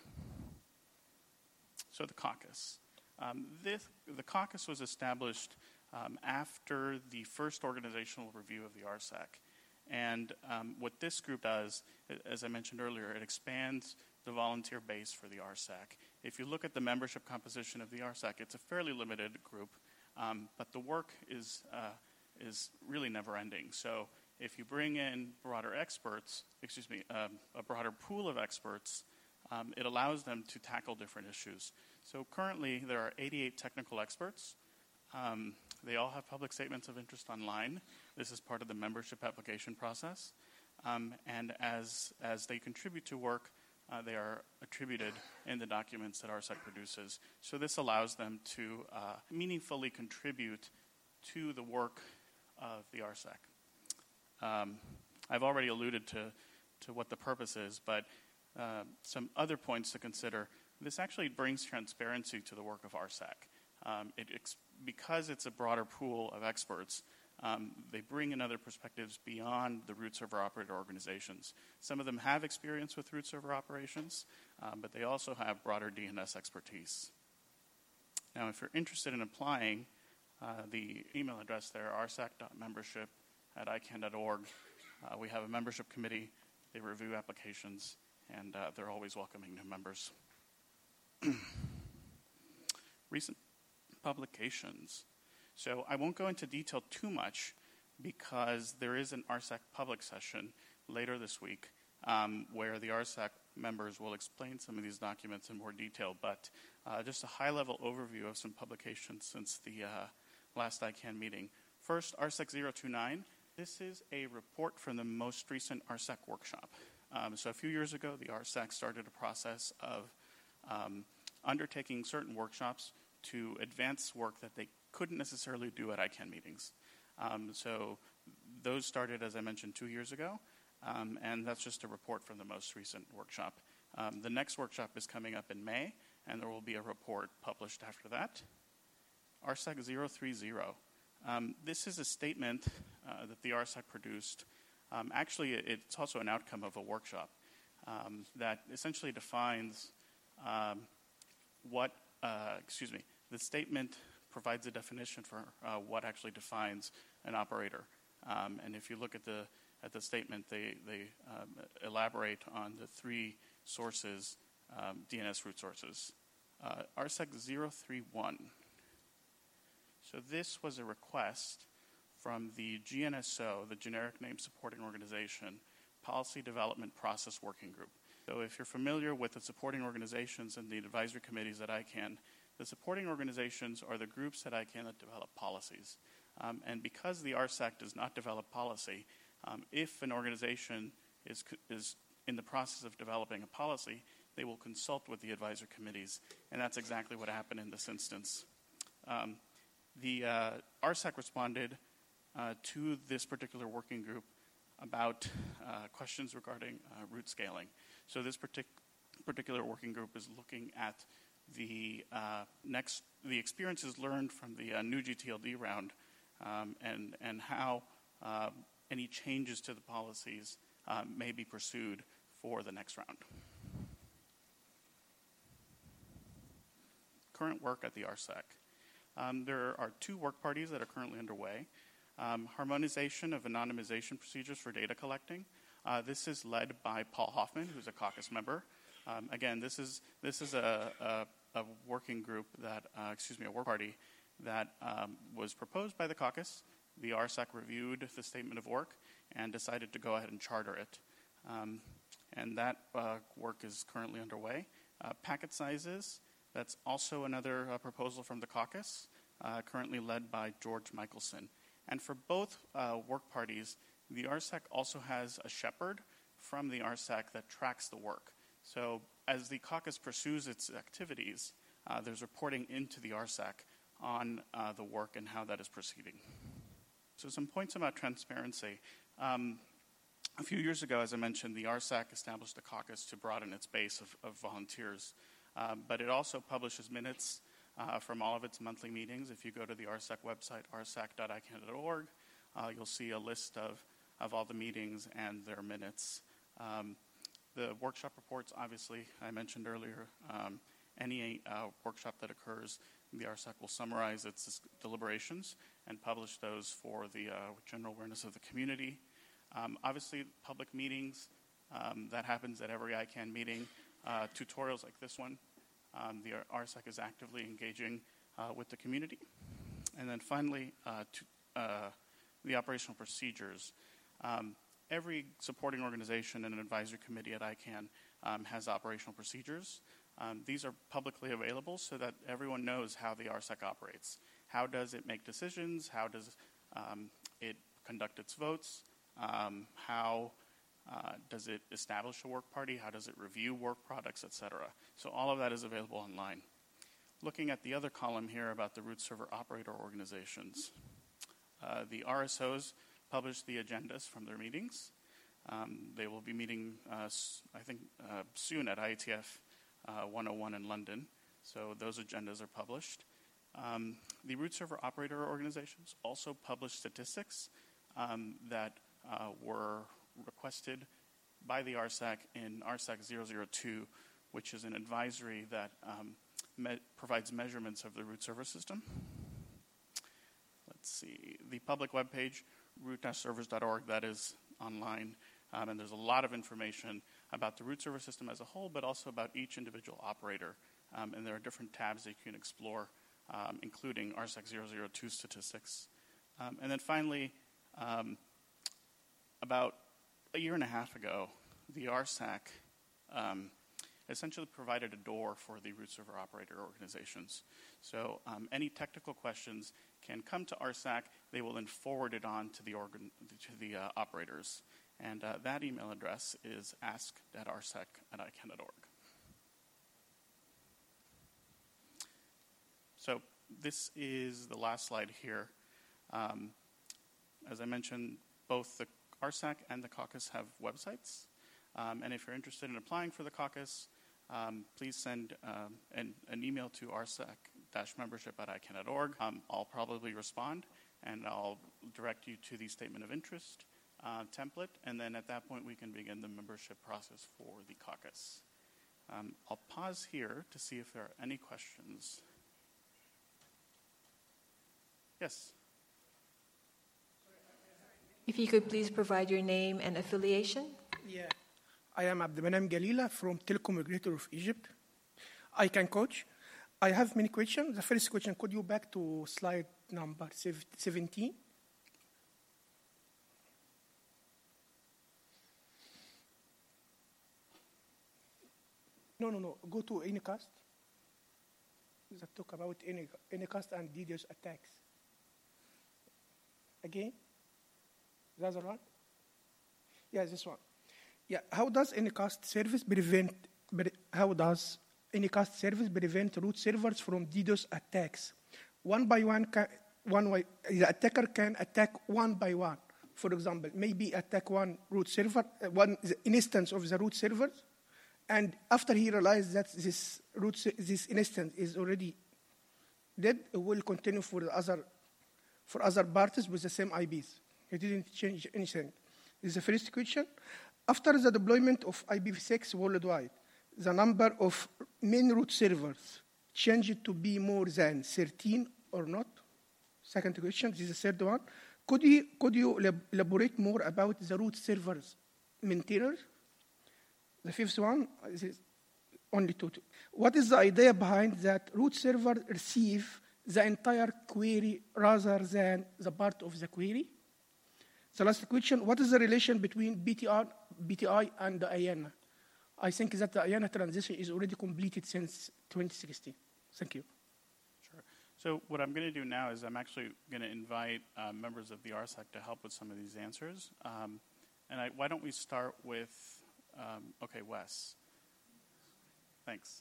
So the caucus. Um, this, the caucus was established um, after the first organizational review of the R S E C. And um, what this group does, as I mentioned earlier, it expands the volunteer base for the R S E C. If you look at the membership composition of the R S E C, it's a fairly limited group, um, but the work is, uh, is really never ending. So if you bring in broader experts, excuse me, um, a broader pool of experts, um, it allows them to tackle different issues. So currently there are eighty-eight technical experts. Um, they all have public statements of interest online. This is part of the membership application process. Um, and as, as they contribute to work, uh, they are attributed in the documents that R S E C produces. So this allows them to uh, meaningfully contribute to the work of the R S E C. Um, I've already alluded to, to what the purpose is, but uh, some other points to consider. This actually brings transparency to the work of R S E C. Um, it ex- because it's a broader pool of experts, um, they bring in other perspectives beyond the root server operator organizations. Some of them have experience with root server operations, um, but they also have broader D N S expertise. Now, if you're interested in applying, uh, the email address there, r s a c dot membership at i can dot org. Uh, we have a membership committee. They review applications, and uh, they're always welcoming new members. Recent publications. So I won't go into detail too much because there is an R S E C public session later this week um, where the R S E C members will explain some of these documents in more detail, but uh, just a high-level overview of some publications since the uh, last I CAN meeting. First, R S E C zero two nine. This is a report from the most recent R S E C workshop. Um, so a few years ago, the R S E C started a process of um, undertaking certain workshops to advance work that they couldn't necessarily do at I CAN meetings. Um, so those started, as I mentioned, two years ago, um, and that's just a report from the most recent workshop. Um, the next workshop is coming up in May, and there will be a report published after that. R S E C zero three zero. Um, this is a statement uh, that the R S E C produced. Um, actually, it's also an outcome of a workshop um, that essentially defines um, what, uh, excuse me, the statement provides a definition for uh, what actually defines an operator. Um, and if you look at the at the statement, they, they um, elaborate on the three sources, um, D N S root sources. Uh, R S E C zero three one. So this was a request from the G N S O, the Generic Name Supporting Organization, Policy Development Process Working Group. So if you're familiar with the supporting organizations and the advisory committees at I CAN, the supporting organizations are the groups at I CAN that develop policies. Um, and because the R S E C does not develop policy, um, if an organization is, is in the process of developing a policy, they will consult with the advisory committees. And that's exactly what happened in this instance. Um, the uh, R S E C responded uh, to this particular working group about uh, questions regarding uh, root scaling. So this partic- particular working group is looking at the uh, next, the experiences learned from the uh, new G T L D round, um, and and how uh, any changes to the policies uh, may be pursued for the next round. Current work at the R S E C. Um, there are two work parties that are currently underway. Um, harmonization of anonymization procedures for data collecting. Uh, this is led by Paul Hoffman, who's a caucus member. Um, again, this is this is a, a, a working group that, uh, excuse me, a work party that um, was proposed by the caucus. The R S E C reviewed the statement of work and decided to go ahead and charter it. Um, and that uh, work is currently underway. Uh, packet sizes, that's also another uh, proposal from the caucus, uh, currently led by George Michelson. And for both uh, work parties, the R S E C also has a shepherd from the R S A C that tracks the work. So as the caucus pursues its activities, uh, there's reporting into the R S A C on uh, the work and how that is proceeding. So some points about transparency. Um, a few years ago, as I mentioned, the R S A C established a caucus to broaden its base of, of volunteers. Uh, but it also publishes minutes uh, from all of its monthly meetings. If you go to the R S A C website, r s a c dot i c a n dot org, uh, you'll see a list of, of all the meetings and their minutes. Um, the workshop reports, obviously, I mentioned earlier, um, any uh, workshop that occurs, the R S A C will summarize its deliberations and publish those for the uh, general awareness of the community. Um, obviously, public meetings, um, that happens at every I CAN meeting. Uh, tutorials like this one, um, the R S A C is actively engaging uh, with the community. And then finally, uh, to, uh, the operational procedures. Um, every supporting organization and an advisory committee at I CAN um, has operational procedures. Um, these are publicly available so that everyone knows how the R S A C operates. How does it make decisions? How does um, it conduct its votes? Um, how uh, does it establish a work party? How does it review work products, et cetera? So all of that is available online. Looking at the other column here about the root server operator organizations, uh, the R S Os publish the agendas from their meetings. Um, they will be meeting, uh, I think, uh, soon at I E T F uh, one oh one in London. So those agendas are published. Um, the root server operator organizations also publish statistics um, that uh, were requested by the R S A C in R S A C zero zero two, which is an advisory that um, me- provides measurements of the root server system. Let's see, the public webpage, root dash servers dot org, that is online, um, and there's a lot of information about the root server system as a whole, but also about each individual operator, um, and there are different tabs that you can explore, um, including R S A C zero zero two statistics. Um, and then finally, um, about a year and a half ago, the R S A C um, essentially provided a door for the root server operator organizations. So um, any technical questions can come to R S A C. They will then forward it on to the organ to the uh, operators. And uh, that email address is ask at r s a c at i can dot org. So this is the last slide here. Um, as I mentioned, both the R S A C and the caucus have websites. Um, and if you're interested in applying for the caucus, um, please send um, an, an email to r s a c membership at i can dot org. Um, I'll probably respond, and I'll direct you to the statement of interest uh, template, and then at that point we can begin the membership process for the caucus. Um, I'll pause here to see if there are any questions. Yes? If you could please provide your name and affiliation. Yeah, I am Abdelmanem Galila from Telecom Regulator of Egypt. I can coach. I have many questions. The first question, could you back to slide number seventeen? No, no, no. Go to Anycast. That talk about any Anycast and DDoS attacks. Again? The other one? Yeah, this one. Yeah, how does Anycast service prevent? How does Anycast service prevent root servers from DDoS attacks? One by one, can, one way, the attacker can attack one by one. For example, maybe attack one root server, uh, one instance of the root servers, and after he realizes that this root, this instance is already dead, it will continue for the other, for other parties with the same I Ps. It didn't change anything. This is the first question. After the deployment of I P v six worldwide, the number of main root servers changed to be more than thirteen or not? Second question, this is the third one. Could you, could you elaborate more about the root servers maintainers? The fifth one, this is only two. What is the idea behind that root server receive the entire query rather than the part of the query? The last question, what is the relation between B T R, B T I and the I A N A? I think that the I A N A transition is already completed since twenty sixteen. Thank you. Sure. So what I'm going to do now is I'm actually going to invite uh, members of the R S A C to help with some of these answers. Um, And I, why don't we start with, um, okay, Wes. Thanks.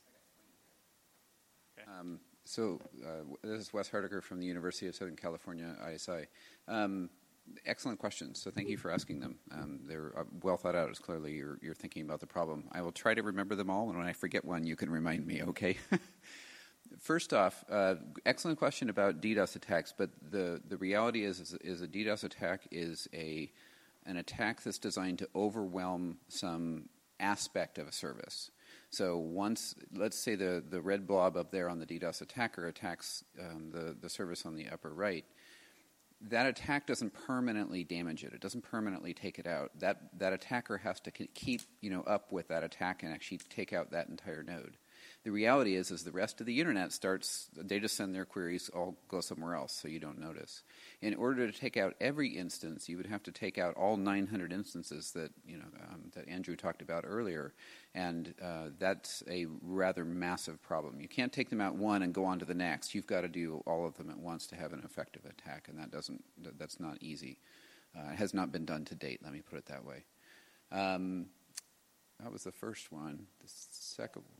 Okay. Um, so uh, this is Wes Hardiker from the University of Southern California, I S I. Um, excellent questions, so thank you for asking them. Um, they're uh, well thought out, as clearly you're, you're thinking about the problem. I will try to remember them all, and when I forget one, you can remind me, okay? First off, uh, excellent question about DDoS attacks, but the, the reality is, is, is a DDoS attack is a an attack that's designed to overwhelm some aspect of a service. So once, let's say the, the red blob up there on the DDoS attacker attacks um, the, the service on the upper right, that attack doesn't permanently damage it. It doesn't permanently take it out. That, that attacker has to keep, you know, up with that attack and actually take out that entire node. The reality is, is the rest of the internet starts, they just send their queries, all go somewhere else, so you don't notice. In order to take out every instance, you would have to take out all nine hundred instances that, you know, um, that Andrew talked about earlier, and uh, that's a rather massive problem. You can't take them out one and go on to the next. You've got to do all of them at once to have an effective attack, and that doesn't, that's not easy. Uh, it has not been done to date, let me put it that way. Um, that was the first one. The second one.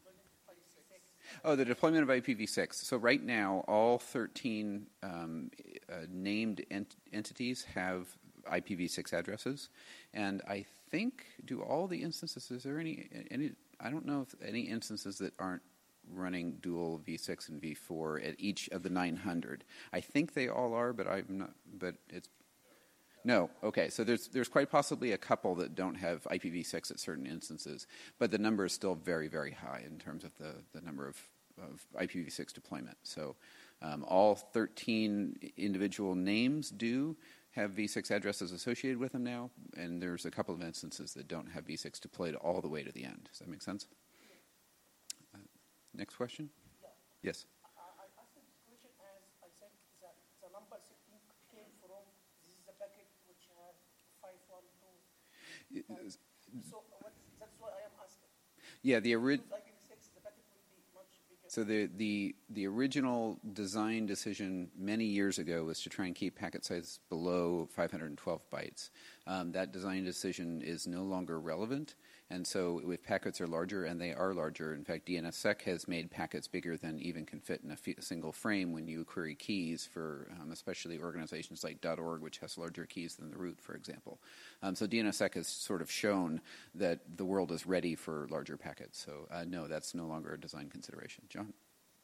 Oh, the deployment of I P v six. So right now, all thirteen um, uh, named ent- entities have I P v six addresses, and I think, do all the instances, is there any, any I don't know if any instances that aren't running dual v six and v four at each of the nine hundred. I think they all are, but I'm not, but it's, no, okay, so there's there's quite possibly a couple that don't have I P v six at certain instances, but the number is still very, very high in terms of the, the number of, of I P v six deployment. So um, all thirteen individual names do have v six addresses associated with them now, and there's a couple of instances that don't have v six deployed all the way to the end. Does that make sense? Uh, next question? Yeah. Yes. I asked this question as I think that the number sixteen came from, this is a packet which has five one two. Um, so what, that's why I am asking. Yeah, the original. I P v six, the packet will be much bigger. So the, the the original design decision many years ago was to try and keep packet size below five hundred twelve bytes. Um, that design decision is no longer relevant, and so if packets are larger, and they are larger, in fact, DNSSEC has made packets bigger than even can fit in a, f- a single frame when you query keys for um, especially organizations like .org, which has larger keys than the root, for example. Um, so DNSSEC has sort of shown that the world is ready for larger packets. So uh, no, that's no longer a design consideration. John?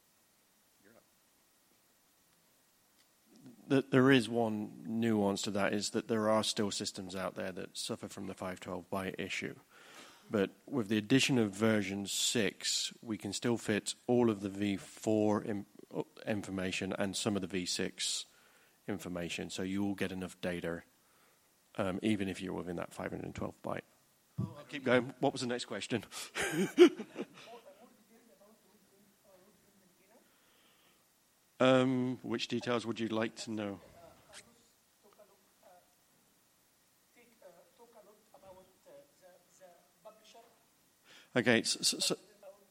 There is one nuance to that, is that there are still systems out there that suffer from the five twelve byte issue. But with the addition of version six, we can still fit all of the v four im- information and some of the v six information. So you will get enough data, um, even if you're within that five hundred twelve byte. I'll keep going. What was the next question? Um, which details would you like to know? Okay, so, so, so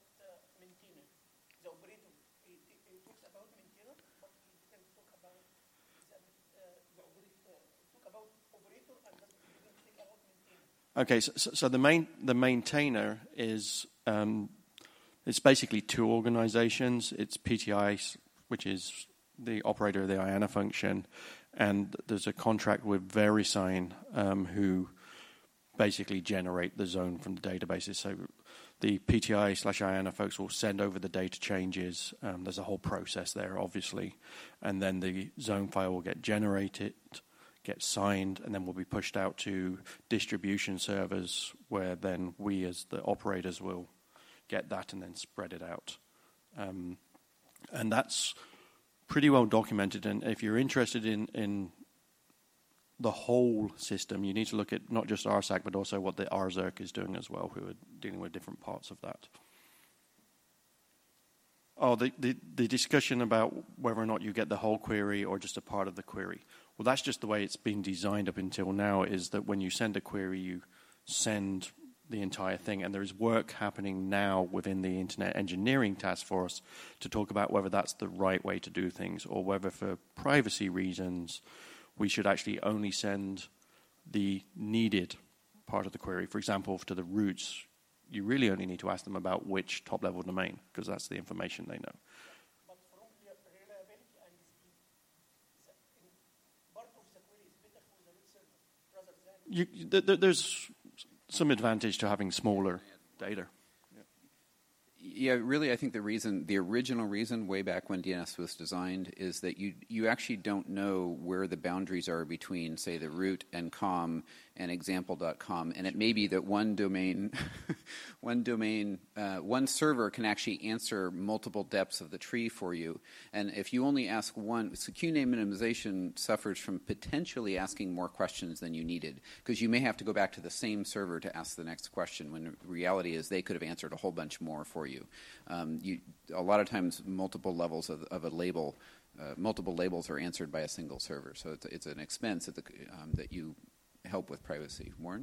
okay, so, so the main the maintainer is um, it's basically two organizations. It's P T I, which is the operator of the I A N A function, and there's a contract with VeriSign, um, who basically generate the zone from the databases. So the P T I slash I A N A folks will send over the data changes. Um, there's a whole process there, obviously, and then the zone file will get generated, get signed, and then will be pushed out to distribution servers, where then we as the operators will get that and then spread it out. Um, And that's pretty well documented. And if you're interested in, in the whole system, you need to look at not just R S A C, but also what the R Z E R C is doing as well, who are dealing with different parts of that. Oh, the, the, the discussion about whether or not you get the whole query or just a part of the query. Well, that's just the way it's been designed up until now, is that when you send a query, you send the entire thing. And there is work happening now within the Internet Engineering Task Force to talk about whether that's the right way to do things, or whether for privacy reasons we should actually only send the needed part of the query. For example, to the roots, you really only need to ask them about which top-level domain, because that's the information they know. But from reliability and speed, part of the query is better for the root server rather than... You, th- th- there's some advantage to having smaller data. Yeah, really, I think the reason, the original reason way back when D N S was designed is that you you actually don't know where the boundaries are between, say, the root and com and example dot com, and it may be that one domain, one domain, uh, one server can actually answer multiple depths of the tree for you, and if you only ask one, so Q name minimization suffers from potentially asking more questions than you needed, because you may have to go back to the same server to ask the next question, when the reality is they could have answered a whole bunch more for you. Um, you a lot of times, multiple levels of, of a label, uh, multiple labels are answered by a single server, so it's, it's an expense that, the, um, that you help with privacy. Warren?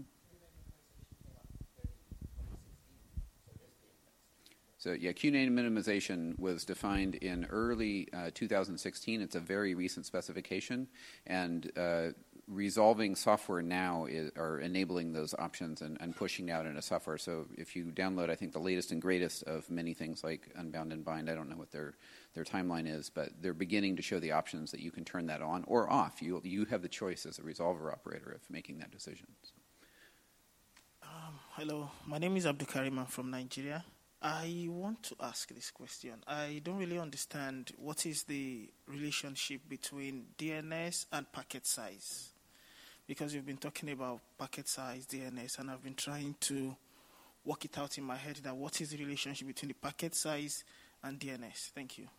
So yeah, Q name minimization was defined in early uh, two thousand sixteen. It's a very recent specification, and uh, resolving software now is, are enabling those options and, and pushing out into software. So if you download, I think, the latest and greatest of many things like Unbound and Bind, I don't know what their their timeline is, but they're beginning to show the options that you can turn that on or off. You you have the choice as a resolver operator of making that decision. So. Um, hello, my name is Abdulkarim. I'm from Nigeria. I want to ask this question. I don't really understand what is the relationship between D N S and packet size. Because you've been talking about packet size, D N S, and I've been trying to work it out in my head that what is the relationship between the packet size and D N S. Thank you.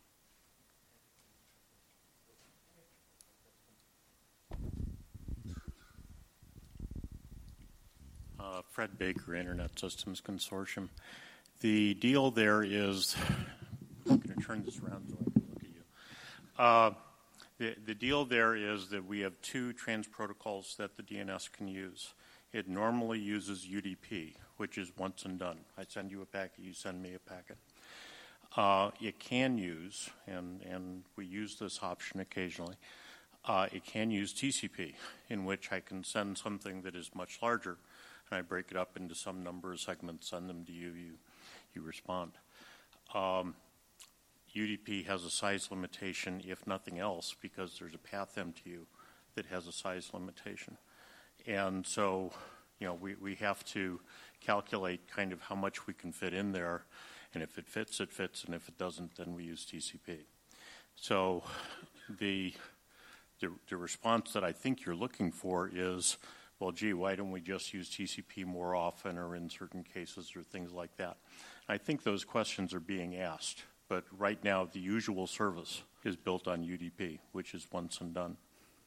Uh, Fred Baker, Internet Systems Consortium. The deal there is, I'm going to turn this around so I can look at you. Uh, the, the deal there is that we have two trans protocols that the D N S can use. It normally uses U D P, which is once and done. I send you a packet, you send me a packet. Uh, it can use, and, and we use this option occasionally, uh, it can use T C P, in which I can send something that is much larger, and I break it up into some number of segments, send them to you, you you respond. Um, U D P has a size limitation, if nothing else, because there's a path M T U that has a size limitation. And so, you know, we, we have to calculate kind of how much we can fit in there, and if it fits, it fits, and if it doesn't, then we use T C P. So the, the, the response that I think you're looking for is, well, gee, why don't we just use T C P more often or in certain cases or things like that? I think those questions are being asked, but right now the usual service is built on U D P, which is once and done.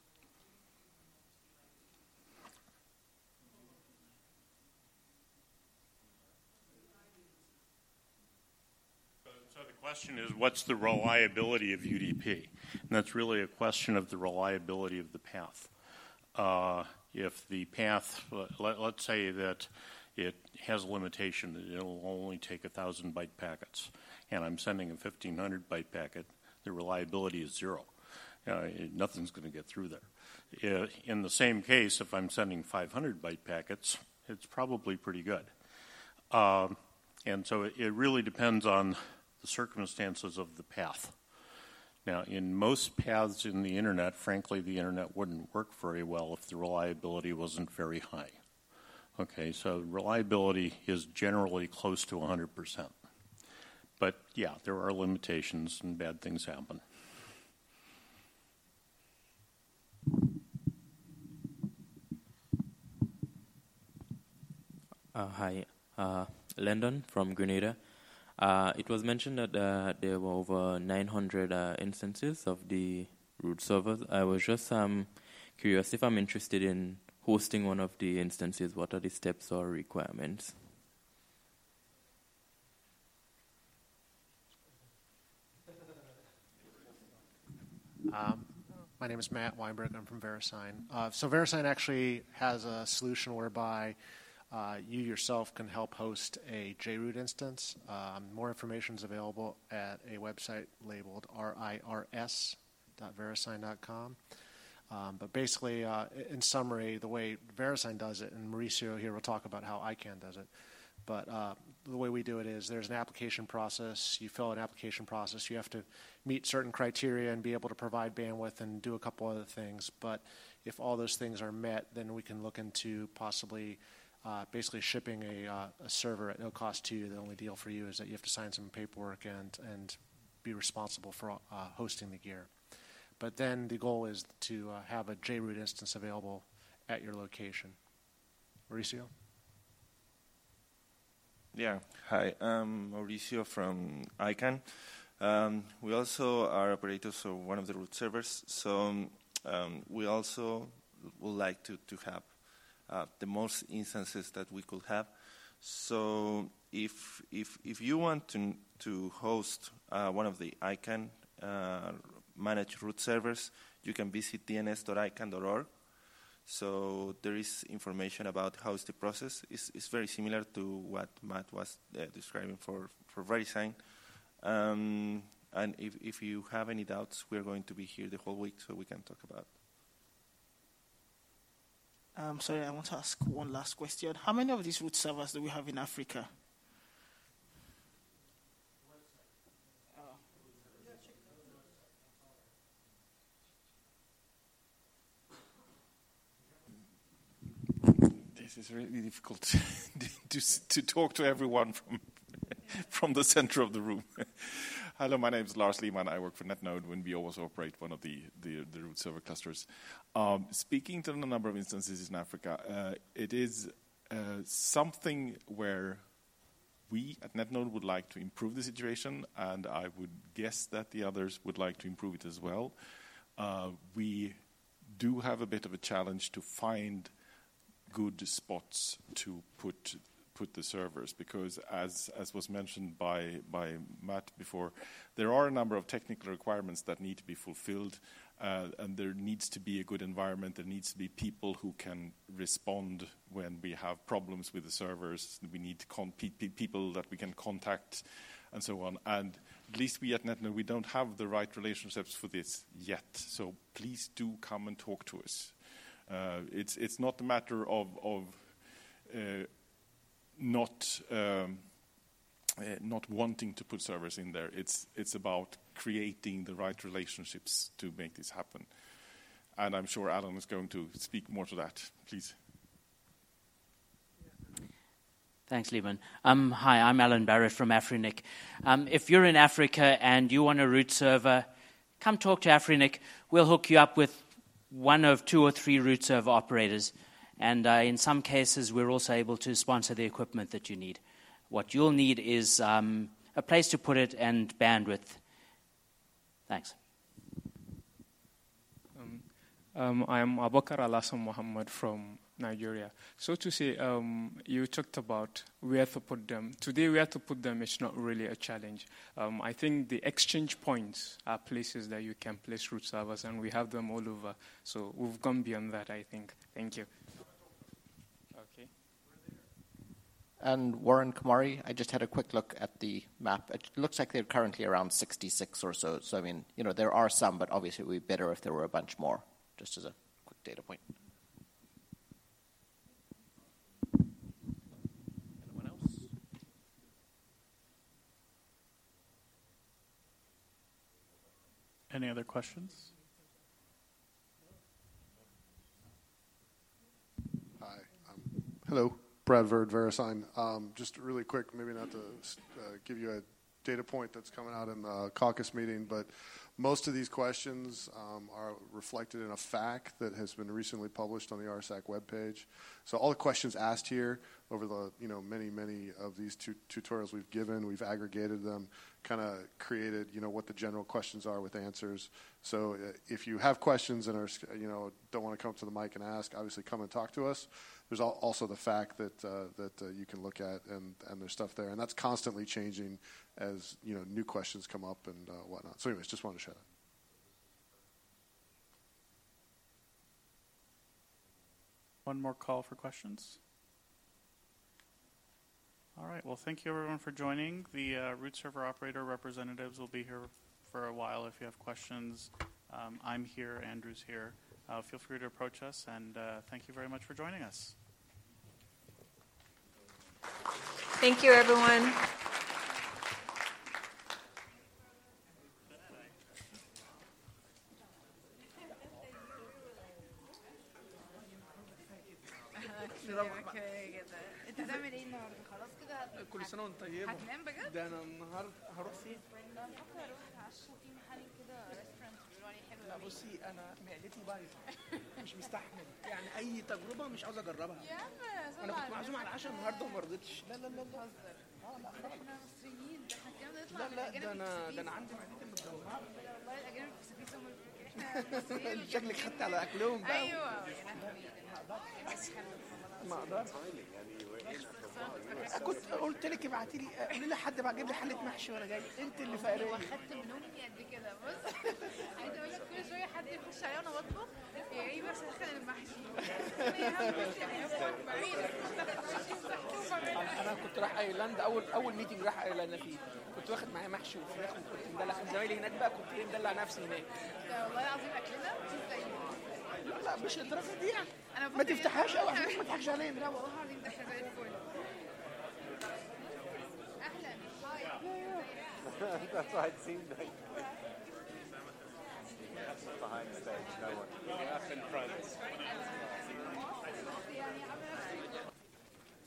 So the question is, what's the reliability of U D P? And that's really a question of the reliability of the path. Uh, if the path, let, let's say that it has a limitation that it'll only take one thousand byte packets, and I'm sending a fifteen hundred byte packet, the reliability is zero. Uh, it, nothing's going to get through there. In the same case, if I'm sending five hundred byte packets, it's probably pretty good. Um, and so it, it really depends on the circumstances of the path. Now, in most paths in the Internet, frankly, the Internet wouldn't work very well if the reliability wasn't very high. Okay, so reliability is generally close to one hundred percent. But, yeah, there are limitations and bad things happen. Uh, hi, uh, Landon from Grenada. Uh, it was mentioned that uh, there were over nine hundred uh, instances of the root servers. I was just um, curious if I'm interested in hosting one of the instances, what are the steps or requirements? Um, my name is Matt Weinberg. I'm from VeriSign. Uh, so VeriSign actually has a solution whereby uh, you yourself can help host a JRoot instance. Um, more information is available at a website labeled rirs dot verisign dot com. Um, but basically, uh, in summary, the way VeriSign does it, and Mauricio here will talk about how I CANN does it, but uh, the way we do it is there's an application process. You fill an application process. You have to meet certain criteria and be able to provide bandwidth and do a couple other things. But if all those things are met, then we can look into possibly uh, basically shipping a, uh, a server at no cost to you. The only deal for you is that you have to sign some paperwork and, and be responsible for uh, hosting the gear. But then the goal is to uh, have a JRoot instance available at your location. Mauricio? Yeah, hi, I'm Mauricio from ICANN. Um, we also are operators of one of the root servers, so um, we also would like to, to have uh, the most instances that we could have. So if if if you want to to host uh, one of the ICANN uh, managed root servers, you can visit d n s dot icann dot org. So there is information about how is the process. It's, it's very similar to what Matt was uh, describing for, for VeriSign. Um, and if, if you have any doubts, we're going to be here the whole week so we can talk about it. Um, sorry, I want to ask one last question. How many of these root servers do we have in Africa? It's really difficult to, to talk to everyone from from the center of the room. Hello, my name is Lars Lehmann. I work for NetNode when we also operate one of the, the, the root server clusters. Um, speaking to the number of instances in Africa, uh, it is uh, something where we at NetNode would like to improve the situation, and I would guess that the others would like to improve it as well. Uh, we do have a bit of a challenge to find good spots to put put the servers, because as as was mentioned by by Matt before, there are a number of technical requirements that need to be fulfilled, uh, and there needs to be a good environment. There needs to be people who can respond when we have problems with the servers. We need con- pe- pe- people that we can contact, and so on. And at least we at NetNode, we don't have the right relationships for this yet. So please do come and talk to us. Uh, it's it's not a matter of of uh, not um, uh, not wanting to put servers in there. It's it's about creating the right relationships to make this happen. And I'm sure Alan is going to speak more to that. Please. Thanks, Lehman. Um, hi, I'm Alan Barrett from Afrinic. Um, if you're in Africa and you want a root server, come talk to Afrinic. We'll hook you up with one of two or three root server operators. And uh, in some cases, we're also able to sponsor the equipment that you need. What you'll need is um, a place to put it and bandwidth. Thanks. Um, um, I'm Abakar Alassam Muhammad from Nigeria. So to say, um, you talked about where to put them. Today, where to put them is not really a challenge. Um, I think the exchange points are places that you can place root servers, and we have them all over. So we've gone beyond that, I think. Thank you. Okay. And Warren Kumari, I just had a quick look at the map. It looks like they're currently around sixty-six or so. So, I mean, you know, there are some, but obviously it would be better if there were a bunch more, just as a quick data point. Any other questions? Hi. Um, hello. Brad Verd, VeriSign. Um, just really quick, maybe not to uh, give you a data point that's coming out in the caucus meeting, but most of these questions um, are reflected in a F A Q that has been recently published on the R S A C webpage. So all the questions asked here over the you know many many of these tu- tutorials we've given, we've aggregated them, kind of created you know what the general questions are with answers. So uh, if you have questions and are you know don't want to come up to the mic and ask, obviously come and talk to us. There's also the F A Q that uh, that uh, you can look at, and, and there's stuff there, and that's constantly changing as you know new questions come up and uh, whatnot. So, anyways, just wanted to share that. One more call for questions. All right. Well, thank you everyone for joining. The uh, root server operator representatives will be here for a while if you have questions. Um, I'm here. Andrew's here. uh, feel free to approach us, and uh, thank you very much for joining us. Thank you, everyone. انت هتعمل ايه النهارده؟ خلاص كده كل سنه وانت طيبه. هتنام بجد؟ ده انا النهارده هروح فين؟ انا بفكر اروح اتعشى في محل كده ريستورانت بيقولوا عليه حلو. لا بصي انا معدتي بايظه مش مستحمل يعني اي تجربه مش عاوز اجربها. يا عم انا كنت معزوم على العشاء النهارده وما رضيتش. لا لا لا لا بتهزر. اه لا خالص. احنا مصريين ده احنا كده نطلع لا لا ده انا ده انا عندي معدتي متدمره. والله الاجانب في سبيس هم احنا مصريين. شكلك خدت على اكلهم بقى. ايوه يا لهوي ما اقدرش. كنت قلت لك ابعتي لي قولي لي حد بقى جيب لي حله محشي وانا جاي. انت اللي فقريه. واخدت من امي قد كده. بص عايزه اقول لك كل شويه حد يخش عليا وانا بطبخ يا ايه بس دخل المحشي. انا كنت رايح ايرلند اول اول ميتنج رايح ايرلند فيه كنت واخد معايا محشي وفراخ وكنت مدلع زمايلي هناك بقى كنت ايه مدلع نفسي هناك. والله العظيم اكلنا زي لا لا مش الدرجه دي يعني. انا ما تفتحهاش قوي عشان ما تضحكش علينا. لا والله العظيم ده احنا زي الفل. اهلا هاي. That's why it seemed like. That's behind stage, no one. Up in front.